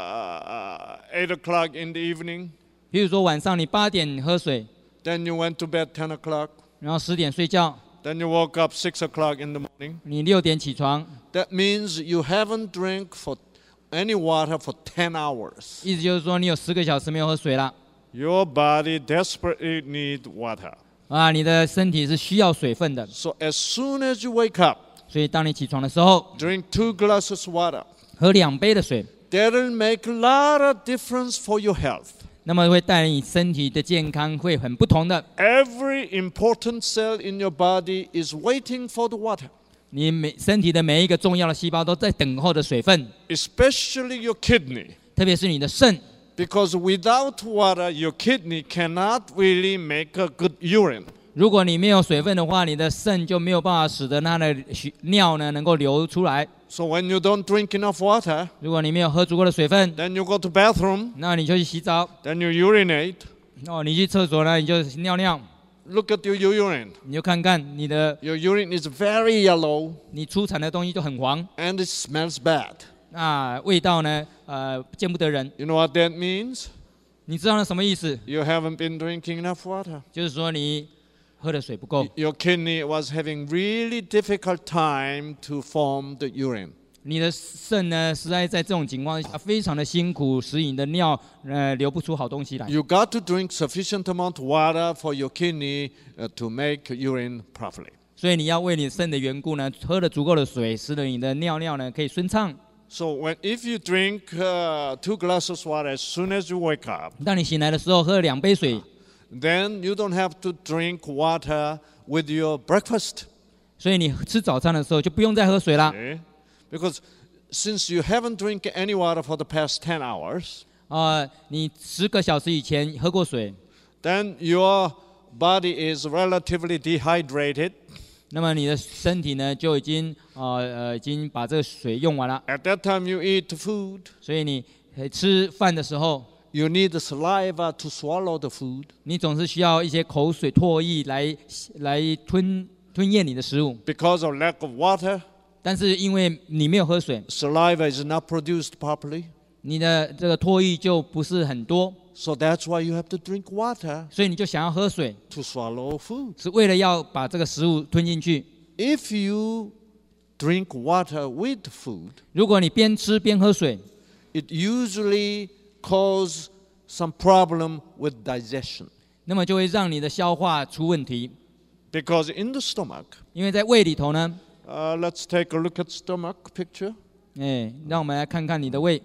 Speaker 2: 8 o'clock in the evening,
Speaker 3: 比如说晚上你8点喝水，
Speaker 2: then you went to bed 10 o'clock,
Speaker 3: 然后10点睡觉，
Speaker 2: then you woke up 6 o'clock in the morning.
Speaker 3: 你6点起床，
Speaker 2: That means you haven't drank for any water for 10 hours.
Speaker 3: 意思就是说你有10个小时没有喝水了。
Speaker 2: Your body desperately needs water.
Speaker 3: 你的身体是需要水分的，
Speaker 2: So as soon as you wake up,
Speaker 3: 所以当你起床的时候，
Speaker 2: drink 2 glasses of water.
Speaker 3: 喝2杯的水，
Speaker 2: That will make a lot of difference for your health.
Speaker 3: 那么会带来你身体的健康会很不同的。
Speaker 2: Every important cell in your body is waiting for the water.
Speaker 3: 你身体的每一个重要的细胞都在等候着水分，
Speaker 2: Especially your kidney.
Speaker 3: 特别是你的肾，
Speaker 2: Because without water, your kidney cannot really make a good urine.
Speaker 3: 如果你没有水分的话，你的肾就没有办法使得它的尿呢能够流出来。
Speaker 2: So when you don't drink enough water,
Speaker 3: 如果你没有喝足够的水分，
Speaker 2: then you go to bathroom,
Speaker 3: 那你就去洗澡，
Speaker 2: then you urinate.
Speaker 3: 你去厕所呢你就尿尿，
Speaker 2: Look at your urine.
Speaker 3: 你就看看你的
Speaker 2: Your urine is very yellow
Speaker 3: 你出产的东西就很黄，
Speaker 2: and it smells bad.
Speaker 3: 味道呢见不得人。
Speaker 2: You know what that means?
Speaker 3: 你知道那什么意思？
Speaker 2: You haven't been drinking enough water.
Speaker 3: 就是说你喝的水不够，
Speaker 2: Your kidney was having really difficult time to form the urine.
Speaker 3: 你的肾呢实在在这种情况下非常的辛苦，使你的尿流不出好东西来。
Speaker 2: You got to drink sufficient amount of water for your kidney to make urine properly.
Speaker 3: 所以你要为你肾的缘故呢，喝了足够的水，使得你的尿呢可以顺畅。
Speaker 2: So if you drink 2 glasses of water as soon as you wake up,
Speaker 3: 当你醒来的时候，喝了2杯水，
Speaker 2: then you don't have to drink water with your breakfast.
Speaker 3: 所以你吃早餐的时候就不用再喝水了。
Speaker 2: Okay? Because since you haven't drank any water for the past 10 hours,
Speaker 3: 你10个小时以前喝过水，
Speaker 2: then your body is relatively dehydrated.
Speaker 3: 那么你的身体呢就已经把这个水用完了。
Speaker 2: At that time you eat food.
Speaker 3: 所以你吃饭的时候，
Speaker 2: You need the saliva to swallow the food.
Speaker 3: 你总是需要一些口水唾液来吞咽你的食物。
Speaker 2: Because of lack of water,
Speaker 3: 但是因为你没有喝水，
Speaker 2: saliva is not produced properly.
Speaker 3: 你的这个唾液就不是很多，
Speaker 2: So that's why you have to drink water
Speaker 3: 所以你就想要喝水，
Speaker 2: to swallow food.
Speaker 3: 是为了要把这个食物吞进去。
Speaker 2: If you drink water with food,
Speaker 3: 如果你边吃边喝水，
Speaker 2: it usually causes some problem with digestion.
Speaker 3: 那么就会让你的消化出问题。
Speaker 2: Because in the stomach,
Speaker 3: 因为在胃里头呢，
Speaker 2: let's take a look at stomach picture.
Speaker 3: 让我们来看看你的胃。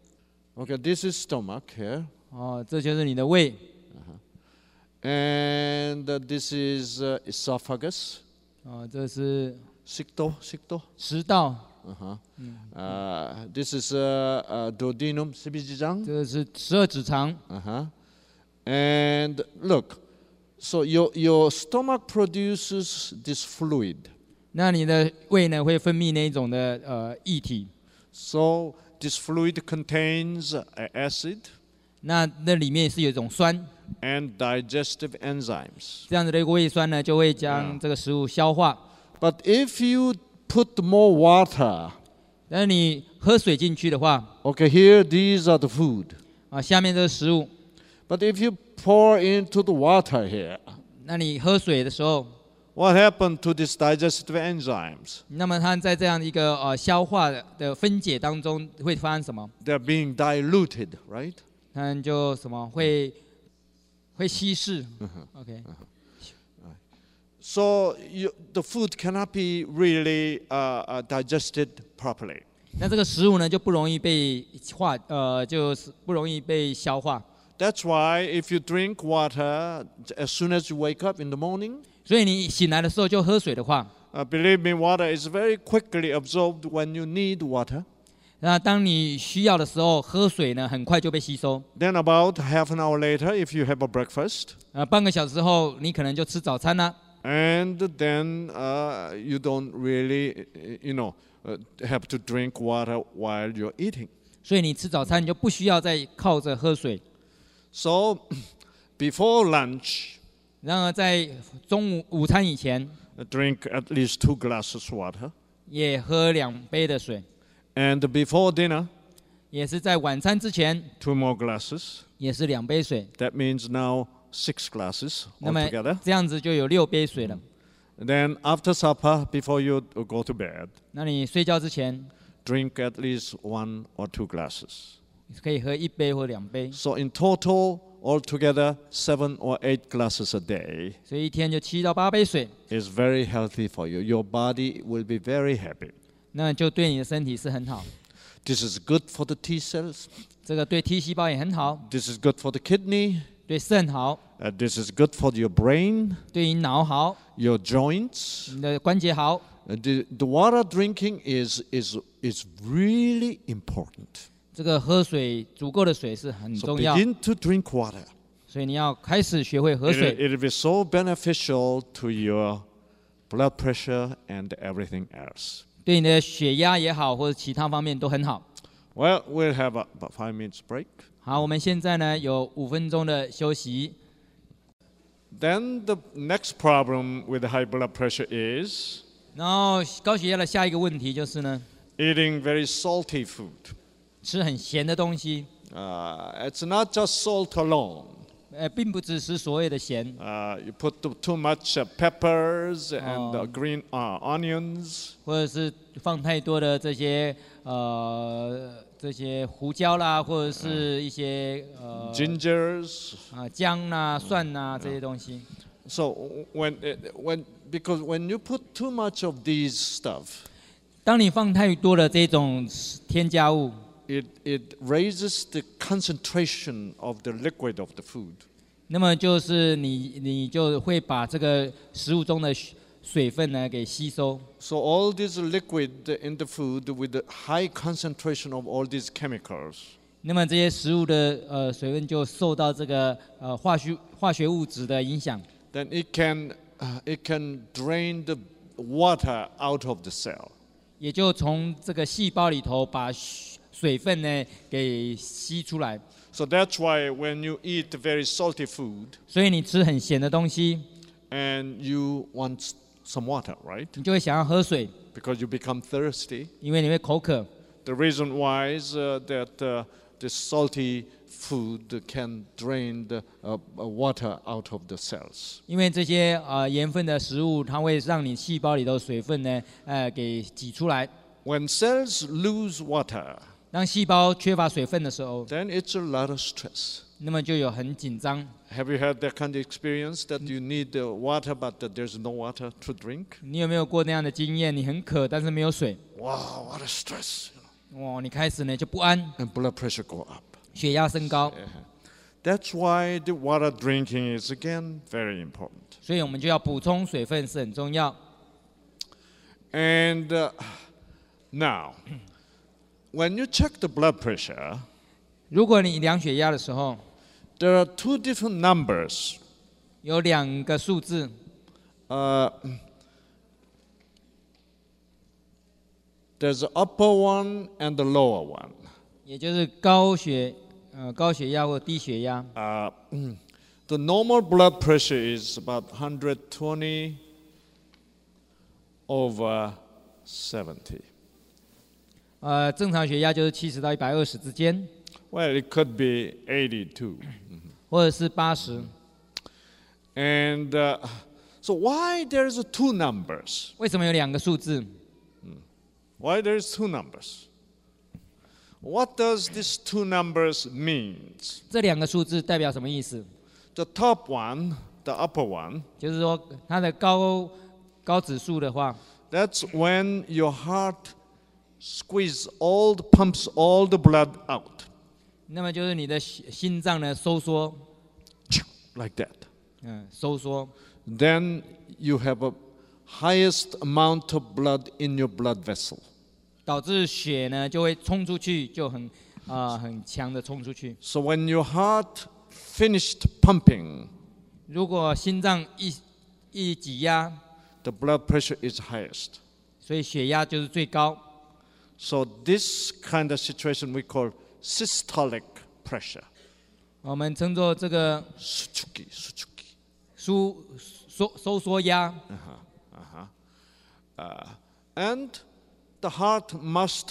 Speaker 2: Okay, this is stomach here.
Speaker 3: 这就是你的胃。
Speaker 2: And this is esophagus.
Speaker 3: 这是
Speaker 2: Sikto.
Speaker 3: 食道，
Speaker 2: This is duodenum, 12장.
Speaker 3: 这是12指肠。
Speaker 2: And look, so your stomach produces this fluid.
Speaker 3: 那你的胃呢会分泌那一种的液体，
Speaker 2: So this fluid contains acid
Speaker 3: 那里面是有一种酸，
Speaker 2: and digestive enzymes.
Speaker 3: 这样子的一个胃酸呢就会将这个食物消化。
Speaker 2: But if you put more water,
Speaker 3: 但是你喝水进去的话，
Speaker 2: okay, here these are the food.
Speaker 3: 下面这个食物，
Speaker 2: But if you pour into the water here,
Speaker 3: 那你喝水的时候，
Speaker 2: what happened to these digestive enzymes?
Speaker 3: 那么它在这样一个消化的分解当中会发生什么？
Speaker 2: They're being diluted, right?
Speaker 3: 它们就什么会稀释。OK，
Speaker 2: So the food cannot be really digested properly.
Speaker 3: 那这个食物呢就不容易被就是不容易被消化。
Speaker 2: That's why if you drink water as soon as you wake up in the morning,
Speaker 3: 所以你醒来的时候就喝水的话，
Speaker 2: believe me, water is very quickly absorbed when you need water.
Speaker 3: 那当你需要的时候，喝水呢很快就被吸收。
Speaker 2: Then about half an hour later, if you have a breakfast,
Speaker 3: 半个小时后，你可能就吃早餐啦。
Speaker 2: and then you don't really, have to drink water while you're eating.
Speaker 3: 所以你吃早餐，你就不需要再靠着喝水。
Speaker 2: So before lunch,
Speaker 3: 然而在中午午餐以前，
Speaker 2: drink at least 2 glasses water.
Speaker 3: 也喝2杯的水，
Speaker 2: And before dinner,
Speaker 3: 也是在晚餐之前，
Speaker 2: 2 more glasses.
Speaker 3: 也是2杯水。
Speaker 2: That means now 6 glasses
Speaker 3: 那么
Speaker 2: altogether.
Speaker 3: 这样子就有6杯水了。
Speaker 2: Then after supper, before you go to bed,
Speaker 3: 那你睡觉之前
Speaker 2: drink at least 1 or 2 glasses.
Speaker 3: 可以喝1杯或2杯，
Speaker 2: So in total, altogether, 7 or 8 glasses a day
Speaker 3: 所以一天就7到8杯水，
Speaker 2: is very healthy for you. Your body will be very happy.
Speaker 3: 那就对你的身体是很好。
Speaker 2: This is good for the T cells.
Speaker 3: 这个对 T 细胞也很好，
Speaker 2: This is good for the kidney.
Speaker 3: 对肾好，
Speaker 2: This is good for your brain,
Speaker 3: 对你脑好，
Speaker 2: your joints.
Speaker 3: 你的关节好。
Speaker 2: The water drinking is really important.
Speaker 3: 这个喝水足够的水是很
Speaker 2: So
Speaker 3: 重要，
Speaker 2: begin to drink water.
Speaker 3: 所以你要开始学会喝水。
Speaker 2: It will be so beneficial to your blood pressure and everything else.
Speaker 3: 对你的血压也好，或者其他方面都很好。
Speaker 2: Well, we'll have about 5 minutes break.
Speaker 3: 好，我们现在呢有5分钟的休息。
Speaker 2: Then the next problem with high blood pressure is
Speaker 3: 然后高血压的下一个问题就是呢，
Speaker 2: eating very salty food.
Speaker 3: 吃很咸的东西，
Speaker 2: It's not just salt alone.
Speaker 3: 并不只是所谓的咸，
Speaker 2: You put too much peppers and green onions.
Speaker 3: 或者是放太多的这些胡椒啦，或者是一些
Speaker 2: Gingers.
Speaker 3: 姜啦、蒜啦这些东西。
Speaker 2: So because when you put too much of these stuff,
Speaker 3: 当你放太多的这种添加物，
Speaker 2: it raises the concentration of the liquid of the food.
Speaker 3: 那么就是你就会把这个食物中的水分呢给吸收。
Speaker 2: So all this liquid in the food with the high concentration of all these chemicals,
Speaker 3: 那么这些食物的水分就受到这个化学物质的影响，
Speaker 2: then it can drain the water out of the cell.
Speaker 3: 也就从这个细胞里头把水分呢给吸出来。
Speaker 2: So that's why when you eat very salty food
Speaker 3: 所以你吃很咸的东西，
Speaker 2: and you want some water, right?
Speaker 3: 你就会想要喝水，
Speaker 2: Because you become thirsty.
Speaker 3: 因为你会口渴。
Speaker 2: The reason why is that the salty food can drain the water out of the cells.
Speaker 3: 因为这些盐分的食物，它会让你细胞里头水分呢给挤出来。
Speaker 2: When cells lose water,
Speaker 3: 当细胞缺乏水分的时候，
Speaker 2: then it's a lot of stress.
Speaker 3: 那么就有很紧张。
Speaker 2: Have you had that kind of experience that you need water but there's no water to drink?
Speaker 3: 你有没有过那样的经验？你很渴，但是没有水，
Speaker 2: Wow, what a stress.
Speaker 3: 哇，你开始呢就不安，
Speaker 2: And blood pressure go up.
Speaker 3: 血压升高。
Speaker 2: That's why the water drinking is again very important.
Speaker 3: 所以我们就要补充水分是很重要。
Speaker 2: And now, when you check the blood pressure,
Speaker 3: 如果你量血压的时候，
Speaker 2: there are 2 different numbers.
Speaker 3: 有2个数字，
Speaker 2: There's the upper one and the lower one.
Speaker 3: 也就是高血压或低血压。
Speaker 2: The normal blood pressure is about 120 over 70.
Speaker 3: 正常血压就是70到120之间，
Speaker 2: Well, it could be 82.
Speaker 3: 或者是80。
Speaker 2: And so why there's 2 numbers?
Speaker 3: 为什么有2个数字？
Speaker 2: Why there's 2 numbers? What does these 2 numbers mean?
Speaker 3: 这2个数字代表什么意思？
Speaker 2: The top one, the upper one,
Speaker 3: 就是说它的高指数的话，
Speaker 2: that's when your heart pumps all the blood out,
Speaker 3: 那么就是你的心脏呢收缩，
Speaker 2: like that.
Speaker 3: 收缩，
Speaker 2: Then you have a highest amount of blood in your blood vessel.
Speaker 3: 导致血呢就会冲出去，就很强的冲出去。
Speaker 2: So when your heart finished pumping,
Speaker 3: 如果心脏一挤压，
Speaker 2: the blood pressure is highest.
Speaker 3: 所以血压就是最高。
Speaker 2: So this kind of situation we call systolic pressure.
Speaker 3: 我们称作这个
Speaker 2: 수축기.
Speaker 3: 收缩压，
Speaker 2: And the heart must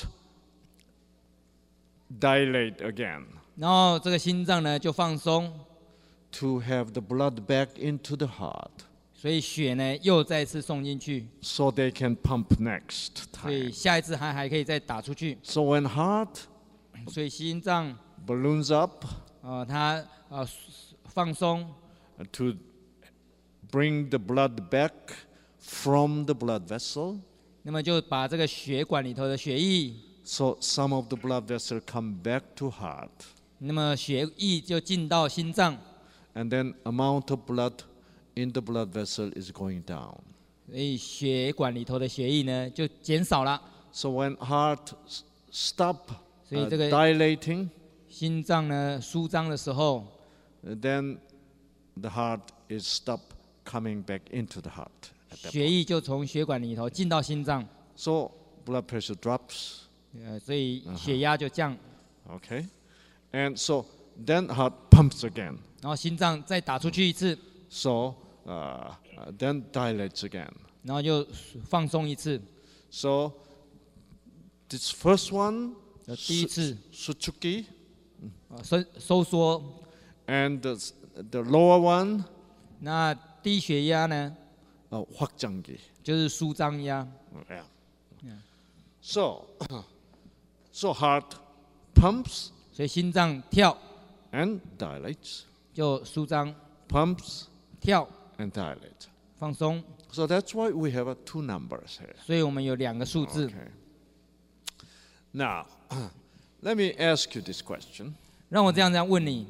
Speaker 2: dilate again
Speaker 3: 然后这个心脏呢就放松，
Speaker 2: to have the blood back into the heart
Speaker 3: 所以血呢又再次送进去，
Speaker 2: so they can pump next
Speaker 3: 所以
Speaker 2: time.
Speaker 3: 下一次还可以再打出去。
Speaker 2: So when heart
Speaker 3: 所以心脏
Speaker 2: balloons up
Speaker 3: 它放松，
Speaker 2: to bring the blood back from the blood vessel,
Speaker 3: 那么就把这个血管里头的血液，
Speaker 2: so some of the blood vessel come back to heart,
Speaker 3: 那么血液就进到心脏，
Speaker 2: and then amount of blood in the blood vessel is going down.
Speaker 3: 所以血管里头的血液呢就减少了。
Speaker 2: So when heart stop
Speaker 3: 所以这个
Speaker 2: dilating,
Speaker 3: 心脏呢舒张的时候，
Speaker 2: then the heart is stop coming back into the heart. At that
Speaker 3: 血
Speaker 2: point.
Speaker 3: 液就从血管里头进到心脏，
Speaker 2: So blood pressure drops,
Speaker 3: 所以血压就降，
Speaker 2: okay? And so then heart pumps again.
Speaker 3: 然后心脏再打出去一次，
Speaker 2: So then dilates again.
Speaker 3: 然后就放松一次。
Speaker 2: So this first one,
Speaker 3: 第一次
Speaker 2: suchuki,
Speaker 3: 收缩，
Speaker 2: and the lower one,
Speaker 3: 那低血压呢
Speaker 2: 확장기.
Speaker 3: 就是舒张压。
Speaker 2: Yeah. So heart pumps
Speaker 3: 所以心脏跳
Speaker 2: and dilates,
Speaker 3: 就舒張，
Speaker 2: pumps
Speaker 3: 跳
Speaker 2: and dilates.
Speaker 3: 放鬆，
Speaker 2: So that's why we have two numbers here.
Speaker 3: 所以我們有兩個數字。
Speaker 2: Okay. Now, let me ask you this question.
Speaker 3: 讓我這樣問你：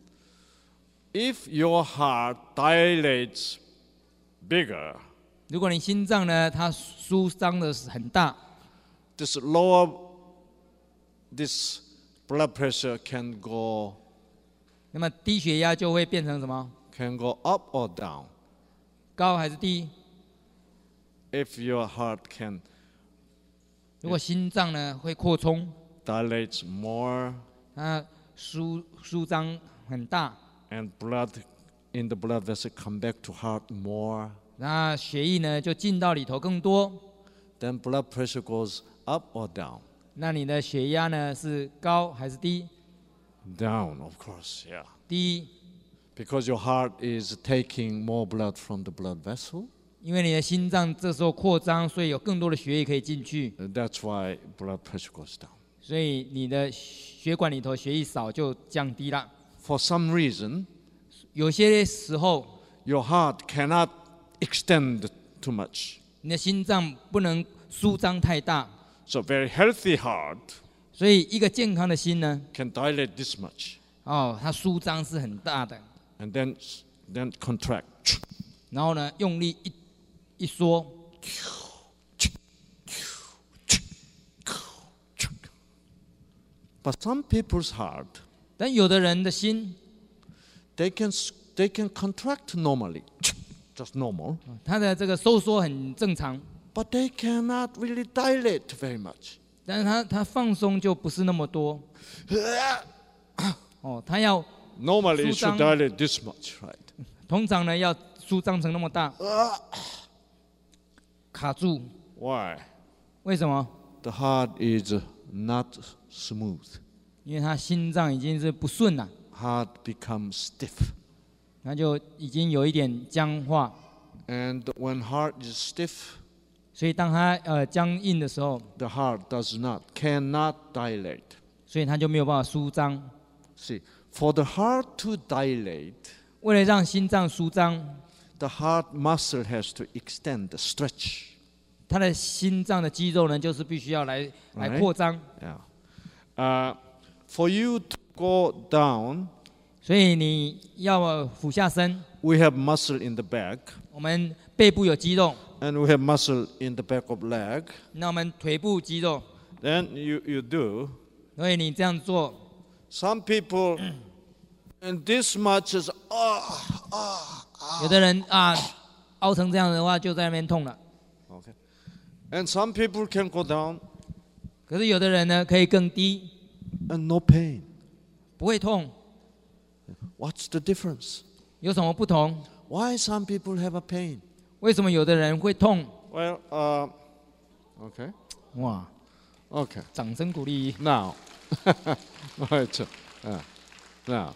Speaker 2: If your heart dilates bigger,
Speaker 3: 如果你心臟呢，它舒張的很大，
Speaker 2: this blood pressure can go
Speaker 3: 那麼低血壓就會變成什麼？
Speaker 2: up or down.
Speaker 3: 高還是低？
Speaker 2: If your heart can
Speaker 3: 如果心臟呢會擴充，
Speaker 2: dilate more
Speaker 3: 它舒張很大，
Speaker 2: and blood in the blood vessel come back to heart more,
Speaker 3: 那血液呢就進到裡頭更多，
Speaker 2: then blood pressure goes up or down.
Speaker 3: 那你的血壓呢是高還是低？
Speaker 2: Down, of course, yeah.
Speaker 3: 低，
Speaker 2: Because your heart is taking more blood from the blood vessel.
Speaker 3: 因為你的心臟這時候擴張，所以有更多的血液可以進去，
Speaker 2: That's why blood pressure goes down.
Speaker 3: 所以你的血管裡頭血液少就降低了。
Speaker 2: For some reason,
Speaker 3: 有些時候
Speaker 2: your heart cannot extend too much.
Speaker 3: 你的心臟不能舒張太大，
Speaker 2: So very healthy heart
Speaker 3: 所以一個健康的心呢，
Speaker 2: can dilate this much
Speaker 3: 它舒張是很大的，
Speaker 2: and then contract.
Speaker 3: 然後呢用力一縮，
Speaker 2: But some people's heart,
Speaker 3: 但有的人的心，
Speaker 2: they can contract normally, just normal,
Speaker 3: 他的这个收缩很正常，
Speaker 2: but they cannot really dilate very much.
Speaker 3: 但是他放鬆就不是那麼多。他要
Speaker 2: Normally it should
Speaker 3: 舒张。
Speaker 2: dilate this much, right?
Speaker 3: 通常呢要舒張成那麼大，卡住，
Speaker 2: Why?
Speaker 3: 為什麼？
Speaker 2: The heart is not smooth.
Speaker 3: 因為他心臟已經是不順了，
Speaker 2: Heart becomes stiff.
Speaker 3: 他就已經有一點僵化，
Speaker 2: And when heart is stiff,
Speaker 3: 所以當他僵硬的時候，
Speaker 2: the heart cannot dilate.
Speaker 3: 所以他就沒有辦法舒張。
Speaker 2: See, for the heart to dilate,
Speaker 3: 為了讓心臟舒張，
Speaker 2: the heart muscle has to extend, stretch.
Speaker 3: 他的心臟的肌肉呢，就是必須要來擴張。
Speaker 2: Yeah. For you to go down,
Speaker 3: 所以你要俯下身，
Speaker 2: we have muscle in the back,
Speaker 3: 我們背部有肌肉，
Speaker 2: and we have muscle in the back of leg.
Speaker 3: 那我們腿部肌肉，
Speaker 2: Then you do.
Speaker 3: 所以你這樣做，
Speaker 2: Some people, and this much is,
Speaker 3: 有的人凹成這樣的話，就在那邊痛了。
Speaker 2: okay. And some people can go down
Speaker 3: 可是有的人呢，可以更低，
Speaker 2: and no pain.
Speaker 3: 不會痛。
Speaker 2: What's the difference?
Speaker 3: 有什麼不同？
Speaker 2: why some people have a pain?
Speaker 3: 为什么有的人会痛？
Speaker 2: Well, okay,
Speaker 3: 哇，
Speaker 2: okay.
Speaker 3: 掌声鼓励。
Speaker 2: Now, right, now,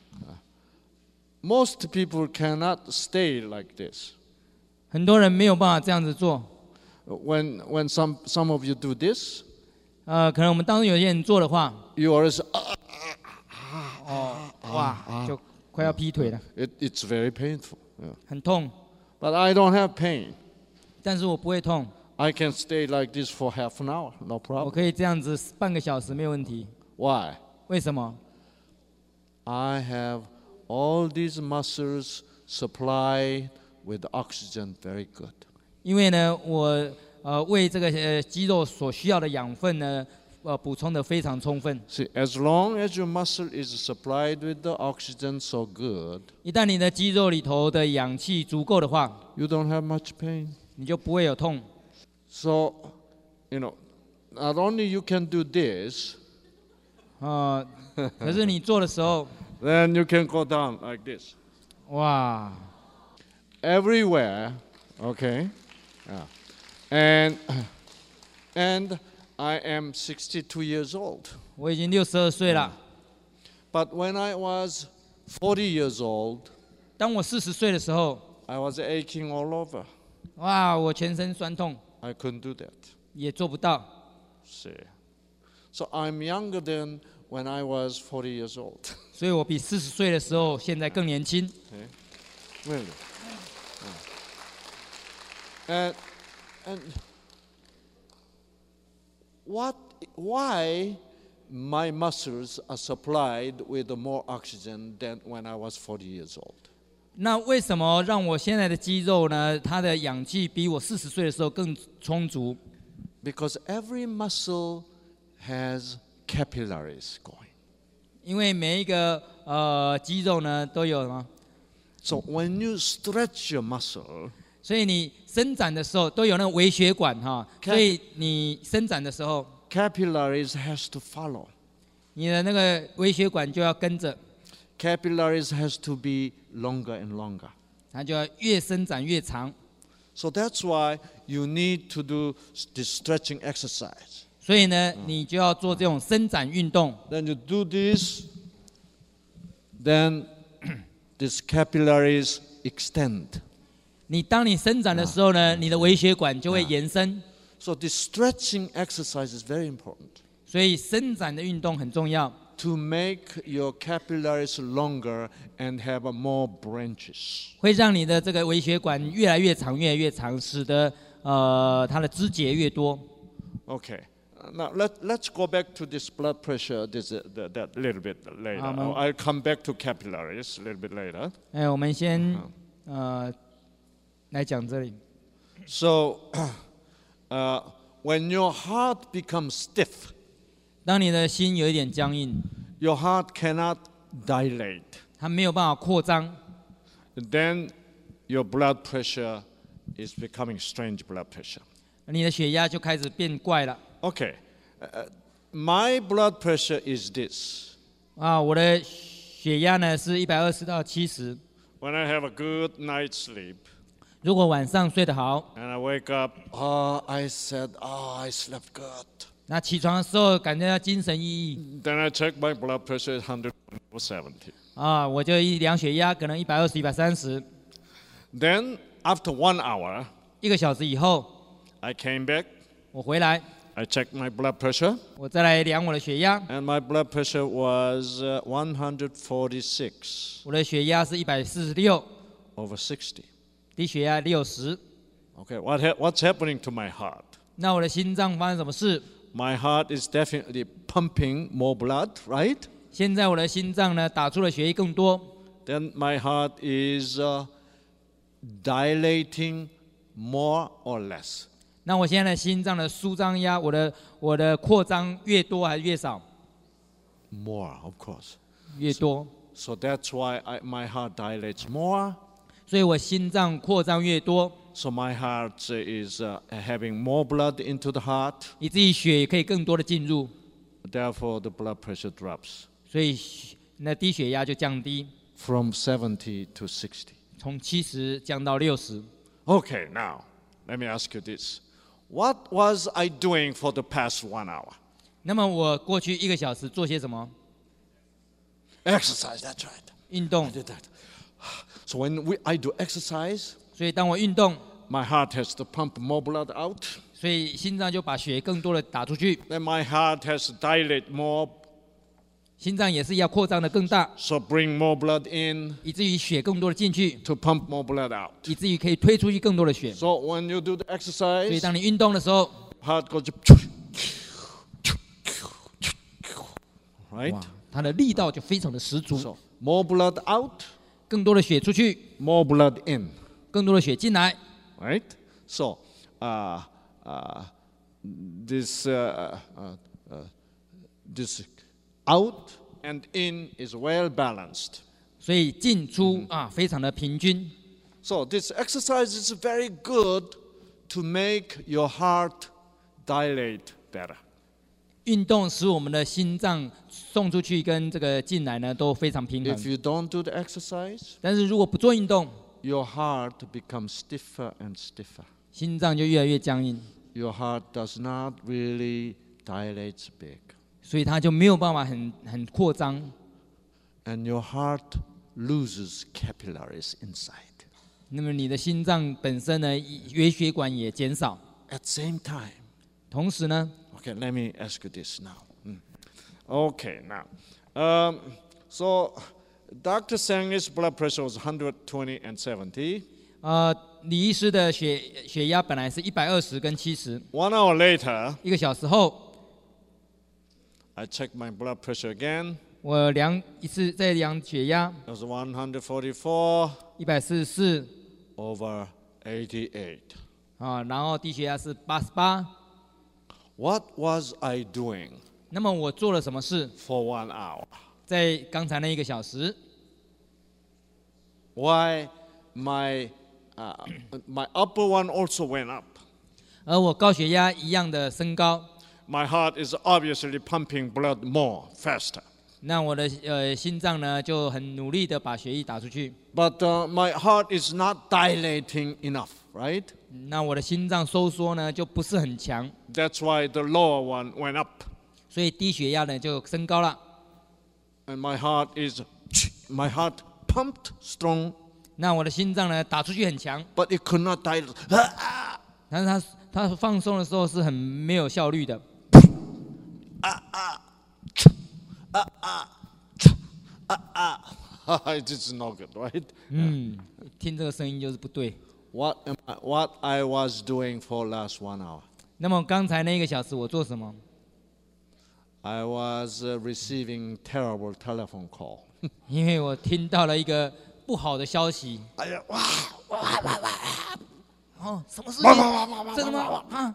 Speaker 2: most people cannot stay like this.
Speaker 3: 很多人没有办法这样子做。
Speaker 2: When some of you do this,
Speaker 3: 可能我们当中有些人做的话，
Speaker 2: you always
Speaker 3: 哇，就快要劈腿了，
Speaker 2: it's very painful. Yeah.
Speaker 3: 很痛。
Speaker 2: But I don't have pain.
Speaker 3: 但是我不会痛，
Speaker 2: I can stay like this for half an hour, no
Speaker 3: 我
Speaker 2: problem.
Speaker 3: 可以这样子半个小时没有问题。
Speaker 2: Why?
Speaker 3: 为什么？
Speaker 2: I have all these muscles supplied with oxygen very good.
Speaker 3: 因为呢，我为这个肌肉所需要的养分呢，补充的非常充分。
Speaker 2: See, as long as your muscle is supplied with the oxygen so good,
Speaker 3: 一旦你的肌肉里头的氧气足够的话，
Speaker 2: you don't have much pain.
Speaker 3: 你就不会有痛。
Speaker 2: So, not only you can do this,
Speaker 3: 可是你做的时候，
Speaker 2: then you can go down like this.
Speaker 3: 哇，
Speaker 2: Everywhere, okay? Yeah. And I am 62 years old.
Speaker 3: 我已经62岁了。
Speaker 2: But when I was 40 years old,
Speaker 3: 当我40岁的时候，
Speaker 2: I was aching all over.
Speaker 3: 哇，我全身酸痛，
Speaker 2: I couldn't do that.
Speaker 3: 也做不到。
Speaker 2: See. So I'm younger than when I was 40 years old.
Speaker 3: 所以我比40岁的时候现在更年轻。
Speaker 2: Really. And why my muscles are supplied with more oxygen than when I was 40 years old?
Speaker 3: 那为什么让我现在的肌肉呢？它的氧气比我40岁的时候更充足？
Speaker 2: Because every muscle has capillaries going.
Speaker 3: 因为每一个肌肉呢都有什么？
Speaker 2: So when you stretch your muscle,
Speaker 3: 所以你伸展的时候都有那个微血管哈，
Speaker 2: Cap-
Speaker 3: 所以你伸展的时候，
Speaker 2: capillaries has to follow.
Speaker 3: 你的那个微血管就要跟着，
Speaker 2: Capillaries has to be longer and longer.
Speaker 3: 它就要越伸展越长。
Speaker 2: So that's why you need to do this stretching exercise.
Speaker 3: 所以呢，你就要做这种伸展运动。
Speaker 2: Then you do this, then these capillaries extend.
Speaker 3: 当你伸展的时候呢，你的微血管就会延伸。
Speaker 2: So this stretching exercise is very important
Speaker 3: 所以伸展的运动很重要，
Speaker 2: to make your capillaries longer and have more branches.
Speaker 3: 会让你的这个微血管越来越长，越来越长，使得它的枝节越多。
Speaker 2: Okay. Now let's go back to this blood pressure that little bit later. I'll come back to capillaries a little bit later.
Speaker 3: 我们先来讲这里。
Speaker 2: So when your heart becomes stiff,
Speaker 3: 当你的心有一点僵硬，
Speaker 2: your heart cannot dilate.
Speaker 3: 它没有办法扩张，
Speaker 2: Then your blood pressure is becoming strange blood pressure.
Speaker 3: 你的血压就开始变怪了。
Speaker 2: Okay. My blood pressure is this.
Speaker 3: 我的血压呢是120到70。
Speaker 2: When I have a good night's sleep
Speaker 3: 如果晚上睡得好，
Speaker 2: and I wake up, I said, I slept good.
Speaker 3: 那起床的时候感觉到精神奕奕。
Speaker 2: Then I check my blood pressure at 100 or 70.
Speaker 3: 我就一量血压，可能120、130。
Speaker 2: Then after 1 hour,
Speaker 3: 1个小时以后，
Speaker 2: I came back,
Speaker 3: 我回来，
Speaker 2: I checked my blood pressure,
Speaker 3: 我再来量我的血压，
Speaker 2: and my blood pressure was 146
Speaker 3: 我的血压是146，
Speaker 2: over 60.
Speaker 3: 低血压60。
Speaker 2: Okay, what's happening to my heart?
Speaker 3: 那我的心脏发生什么事？
Speaker 2: My heart is definitely pumping more blood, right?
Speaker 3: 现在我的心脏呢打出的血液更多，
Speaker 2: Then my heart is dilating more or less.
Speaker 3: 那我现在的心脏的舒张压，我的扩张越多还是越少？
Speaker 2: More, of course.
Speaker 3: 越多，
Speaker 2: So that's why my heart dilates more.
Speaker 3: 所以我心脏扩张越多，
Speaker 2: So my heart is having more blood into the heart.
Speaker 3: 以至于血也可以更多的进入，
Speaker 2: Therefore, the blood pressure drops
Speaker 3: 所以那低血压就降低，
Speaker 2: from 70 to 60.
Speaker 3: 从70降到60。
Speaker 2: Okay, now, let me ask you this. What was I doing for the past 1 hour?
Speaker 3: 那么我过去1个小时做些什么？
Speaker 2: Exercise, that's right.
Speaker 3: 运动
Speaker 2: I。did that. So when I do exercise,
Speaker 3: 所以当我运动，
Speaker 2: my heart has to pump more blood out.
Speaker 3: 所以心脏就把血更多的打出去，
Speaker 2: Then my heart has to dilate more,
Speaker 3: 心脏也是要扩张的更大，
Speaker 2: so bring more blood in
Speaker 3: 以至于血更多的进去，
Speaker 2: to pump more blood out.
Speaker 3: 以至于可以推出去更多的血。
Speaker 2: So when you do the
Speaker 3: 所以
Speaker 2: exercise,
Speaker 3: 当你运动的时候，
Speaker 2: heart goes, right?
Speaker 3: 哇，它的力道就非常的十足，
Speaker 2: So more blood out,
Speaker 3: 更多的血出去，
Speaker 2: more blood in,
Speaker 3: 更多的血进来。
Speaker 2: right? So this this out and in is well balanced.
Speaker 3: 所以进出非常的平均。
Speaker 2: So this exercise is very good to make your heart dilate better.
Speaker 3: 运动使我们的心脏送出去跟这个进来呢都非常平
Speaker 2: If
Speaker 3: 衡。
Speaker 2: you don't do the exercise,
Speaker 3: 但是如果不做运动，
Speaker 2: your heart becomes stiffer and stiffer.
Speaker 3: 心脏就越来越僵硬，
Speaker 2: Your heart does not really dilate big.
Speaker 3: 所以它就没有办法很扩张，
Speaker 2: And your heart loses capillaries inside.
Speaker 3: 那么你的心脏本身呢微血管也减少。
Speaker 2: At the same time,
Speaker 3: 同时呢，
Speaker 2: okay, let me ask you this now. Okay, now. So Dr. Sang's blood pressure was 120 and 70.
Speaker 3: 李医师的血压本来是120跟70，
Speaker 2: 1 hour later,
Speaker 3: 1个小时后，
Speaker 2: I checked my blood pressure again.
Speaker 3: 我再量血压，
Speaker 2: It was 144
Speaker 3: 144
Speaker 2: over 88.
Speaker 3: 然后低血压是88。
Speaker 2: What was I doing
Speaker 3: 那么我做了什么事？
Speaker 2: for 1 hour?
Speaker 3: 在刚才那1个小时，
Speaker 2: Why my upper one also went up?
Speaker 3: 而我高血压一样的升高，
Speaker 2: My heart is obviously pumping blood more, faster.
Speaker 3: 那我的心脏呢就很努力的把血液打出去，
Speaker 2: But my heart is not dilating enough, right?
Speaker 3: 那我的心脏收缩呢就不是很强，
Speaker 2: That's why the lower one went up.
Speaker 3: 所以低血压呢就升高了。
Speaker 2: And my heart pumped strong,
Speaker 3: 那我的心脏呢打出去很强，
Speaker 2: but it could not dilate.
Speaker 3: 但是它放松的时候是很没有效率的。
Speaker 2: This is not good, right?
Speaker 3: 听这个声音就是不对。
Speaker 2: What I was doing for last 1 hour?
Speaker 3: 那么刚才那1个小时我做什么？
Speaker 2: I was receiving terrible telephone call.
Speaker 3: 因为我听到了一个不好的消息。
Speaker 2: 哎呀，
Speaker 3: 什么事情？真的吗？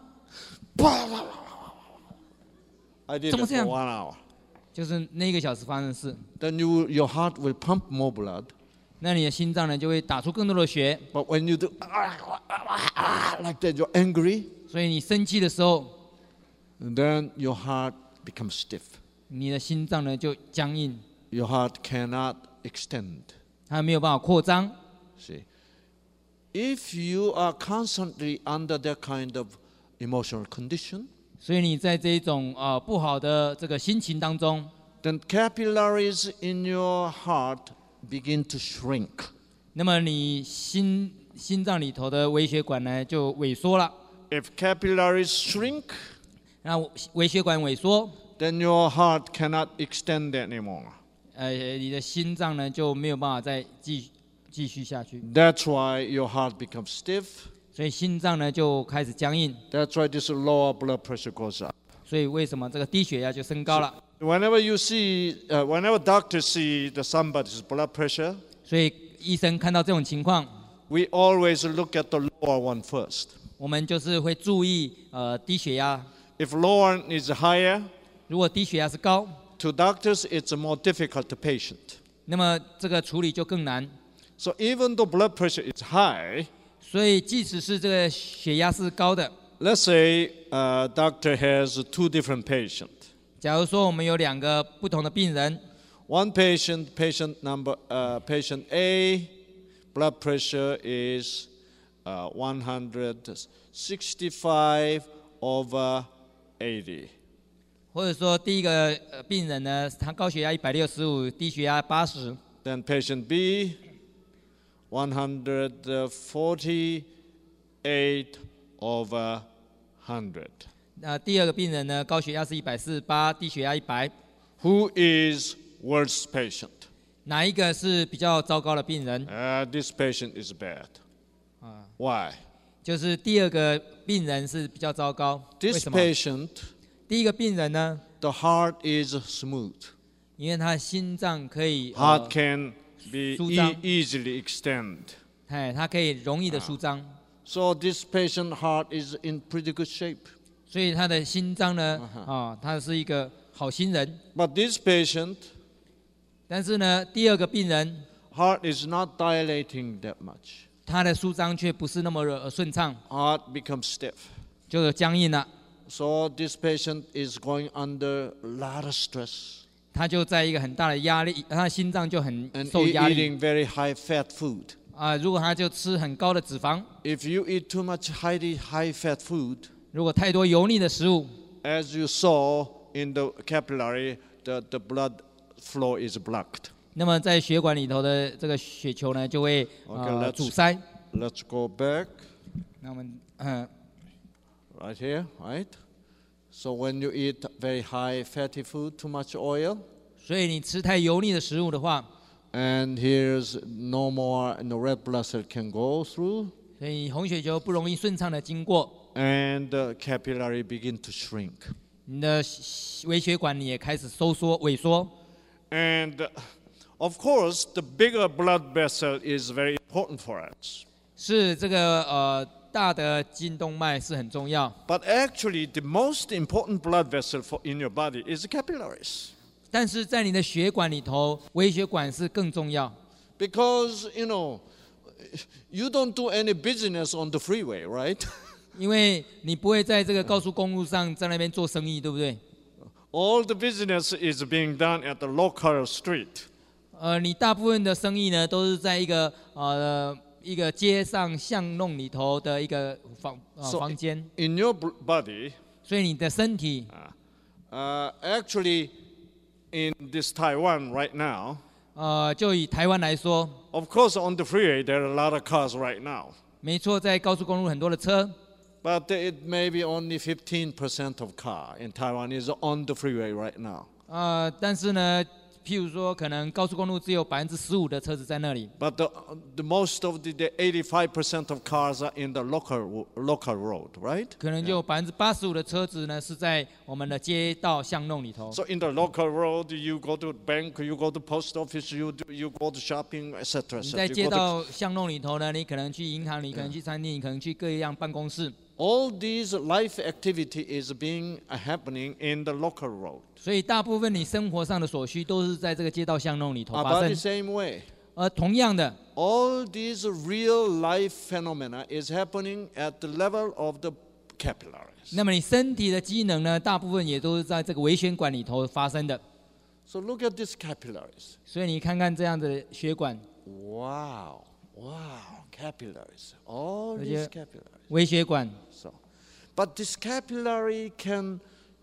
Speaker 2: I did it
Speaker 3: 怎么这
Speaker 2: for
Speaker 3: 样？
Speaker 2: 1 hour.
Speaker 3: 就是那1个小时发生的事。
Speaker 2: Then your heart will pump more blood.
Speaker 3: 那你的心脏呢就会打出更多的血，
Speaker 2: But when you do like that, you're angry.
Speaker 3: 所以你生气的时候，
Speaker 2: And then your heart becomes stiff.
Speaker 3: 你的心脏呢就僵硬，
Speaker 2: Your heart cannot extend.
Speaker 3: 它没有办法扩张。
Speaker 2: See, if you are constantly under that kind of emotional condition,
Speaker 3: 所以你在这一种不好的这个心情当中，
Speaker 2: then capillaries in your heart begin to shrink.
Speaker 3: 那么你心脏里头的微血管呢就萎缩了。
Speaker 2: If capillaries shrink,
Speaker 3: 那微血管萎缩，
Speaker 2: then your heart cannot extend anymore.
Speaker 3: 你的心脏呢就没有办法再继续下去，
Speaker 2: That's why your heart becomes stiff.
Speaker 3: 所以心脏呢就开始僵硬。
Speaker 2: That's why this lower blood pressure goes up.
Speaker 3: 所以为什么这个低血压就升高了？
Speaker 2: Whenever doctors see somebody's blood pressure,
Speaker 3: 所以医生看到这种情况，
Speaker 2: we always look at the lower one first.
Speaker 3: 我们就是会注意低血压。
Speaker 2: If lower one is higher,
Speaker 3: 如果低血压是高，
Speaker 2: to doctors it's more difficult to patient.
Speaker 3: 那么这个处理就更难。
Speaker 2: So even though blood pressure is high,
Speaker 3: 所以即使是这个血压是高的，
Speaker 2: let's say doctor has 2 different patients.
Speaker 3: 假如说我们有2个不同的病人，
Speaker 2: One patient A, blood pressure is 165 over 80.
Speaker 3: 或者说第一个病人呢，他高血压165，低血压80。
Speaker 2: Then patient B, 148 over 100.
Speaker 3: 那第二个病人呢，高血压是148，低血压100。
Speaker 2: Who is worst patient?
Speaker 3: 哪一个是比较糟糕的病人？
Speaker 2: This patient is bad. Why?
Speaker 3: 就是第二个病人是比较糟糕。为
Speaker 2: This
Speaker 3: 什么？
Speaker 2: patient,
Speaker 3: 第一个病人呢，
Speaker 2: the heart is smooth.
Speaker 3: 因为他心脏可以
Speaker 2: Heart can be
Speaker 3: 舒张。
Speaker 2: easily extend.
Speaker 3: 它可以容易的舒张，
Speaker 2: So this patient heart is in pretty good shape.
Speaker 3: 所以他的心脏呢，他是一个好心人。
Speaker 2: But this patient,
Speaker 3: 但是呢，第二个病人
Speaker 2: heart is not dilating that much.
Speaker 3: 他的舒张却不是那么顺畅，
Speaker 2: Heart becomes stiff.
Speaker 3: 就有僵硬了。
Speaker 2: So this patient is going under a lot of stress
Speaker 3: 他就在一个很大的压力，他的心脏就很
Speaker 2: and
Speaker 3: 受压力
Speaker 2: eating very high fat food.
Speaker 3: 如果他就吃很高的脂肪，
Speaker 2: If you eat too much high fat food,
Speaker 3: 如果太多油腻的食物，
Speaker 2: as you saw in the capillary, the blood flow is blocked.
Speaker 3: 那么在血管里头的这个血球呢，就会
Speaker 2: Okay,
Speaker 3: 阻塞。
Speaker 2: Let's go back
Speaker 3: 那我们
Speaker 2: right here, right? So when you eat very high fatty food, too much oil,
Speaker 3: 所以你吃太油腻的食物的话，
Speaker 2: and here's no more, and the red blood cell can go through,
Speaker 3: 所以红血球不容易顺畅的经过，
Speaker 2: and the capillary begin to shrink.
Speaker 3: 你的微血管也开始收缩萎缩。
Speaker 2: And of course, the bigger blood vessel is very important for us.
Speaker 3: 是这个大的筋动脉是很重要，
Speaker 2: But actually, the most important blood vessel in your body is the capillaries.
Speaker 3: 但是在你的血管里头，微血管是更重要，
Speaker 2: Because, you don't do any business on the freeway, right?
Speaker 3: 因为你不会在这个高速公路上在那边做生意，对不对？
Speaker 2: All the business is being done at the local street.
Speaker 3: 你大部分的生意呢，都是在一个街上巷弄里头的一个房间，
Speaker 2: In your body,
Speaker 3: 所以你的身体
Speaker 2: actually, in this Taiwan right now,
Speaker 3: 就以台湾来说，
Speaker 2: of course, on the freeway, there are a lot of cars right now.
Speaker 3: 没错，在高速公路很多的车，
Speaker 2: But it may be only 15% of car in Taiwan is on the freeway right now.
Speaker 3: 但是呢，譬如说，可能高速公路只有15%的车子在那里，
Speaker 2: But the most of the 85% of cars are in the local road, right?
Speaker 3: 可能就有85%的车子呢是在我们的街道巷弄里头。
Speaker 2: So in the local road, you go to bank, you go to post office, you go to shopping, etc.
Speaker 3: 你在街道巷弄里头呢，你可能去银行，你可能去餐厅，你可能去各样办公室。
Speaker 2: All these life activity is being happening in the local road.
Speaker 3: 所以大部分你生活上的所需都是在这个街道巷弄里头发
Speaker 2: About the
Speaker 3: 生。
Speaker 2: same way,
Speaker 3: 而同样的，
Speaker 2: all these real life phenomena is happening at the level of the capillaries.
Speaker 3: 那么你身体的机能呢，大部分也都是在这个微血管里头发生的。
Speaker 2: So look at these capillaries.
Speaker 3: 所以你看看这样的血管，
Speaker 2: Wow, capillaries. All these capillaries.
Speaker 3: 微血管，
Speaker 2: So, but this capillary can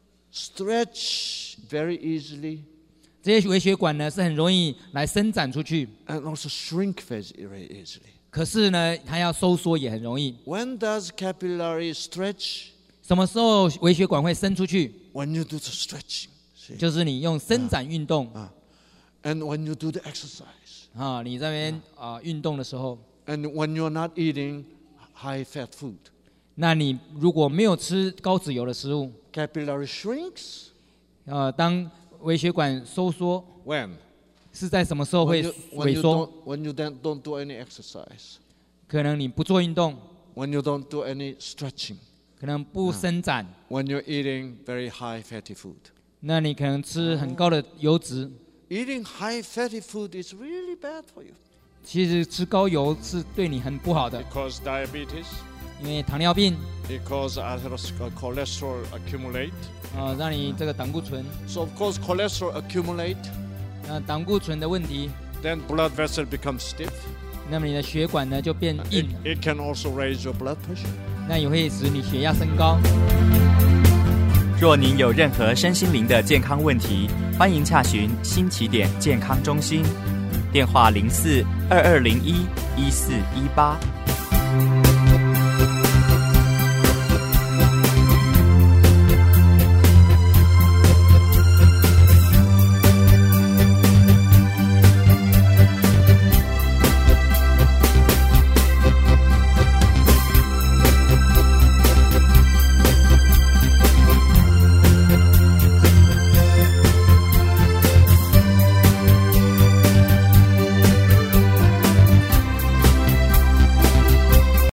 Speaker 2: stretch very easily
Speaker 3: 这些微血管呢是很容易来伸展出去，
Speaker 2: and also shrink very easily.
Speaker 3: 可是呢，它要收缩也很容易。
Speaker 2: When does capillary stretch?
Speaker 3: 什么时候微血管会伸出去？
Speaker 2: When you do the stretching. See?
Speaker 3: 就是你用伸展运动
Speaker 2: And when you do the exercise.
Speaker 3: 你在那边运动的时候，
Speaker 2: And when you're not eating high fat food.
Speaker 3: 那你如果没有吃高脂油的食物，
Speaker 2: Capillary shrinks.
Speaker 3: 当微血管收缩
Speaker 2: When?
Speaker 3: 是在什么时候会
Speaker 2: When
Speaker 3: 萎缩？
Speaker 2: you don't do any exercise.
Speaker 3: 可能你不做运动，
Speaker 2: When you don't do any stretching.
Speaker 3: 可能不伸展，
Speaker 2: When you're eating very high fatty food.
Speaker 3: 那你可能吃很高的油脂。
Speaker 2: Eating high fatty food is really bad for you.
Speaker 3: 其实吃高油是对你很不好的，
Speaker 2: Because diabetes,
Speaker 3: 因为糖尿病
Speaker 2: because cholesterol accumulate.
Speaker 3: 让你这个胆固醇，
Speaker 2: So of course cholesterol accumulate,
Speaker 3: 胆固醇的问题，
Speaker 2: then blood vessel becomes stiff.
Speaker 3: 那么你的血管呢就变硬了，
Speaker 2: It can also raise your blood pressure.
Speaker 3: 那也会使你血压升高。
Speaker 1: 若您有任何身心灵的健康问题，欢迎洽询新起点健康中心，电话04-2201-1418。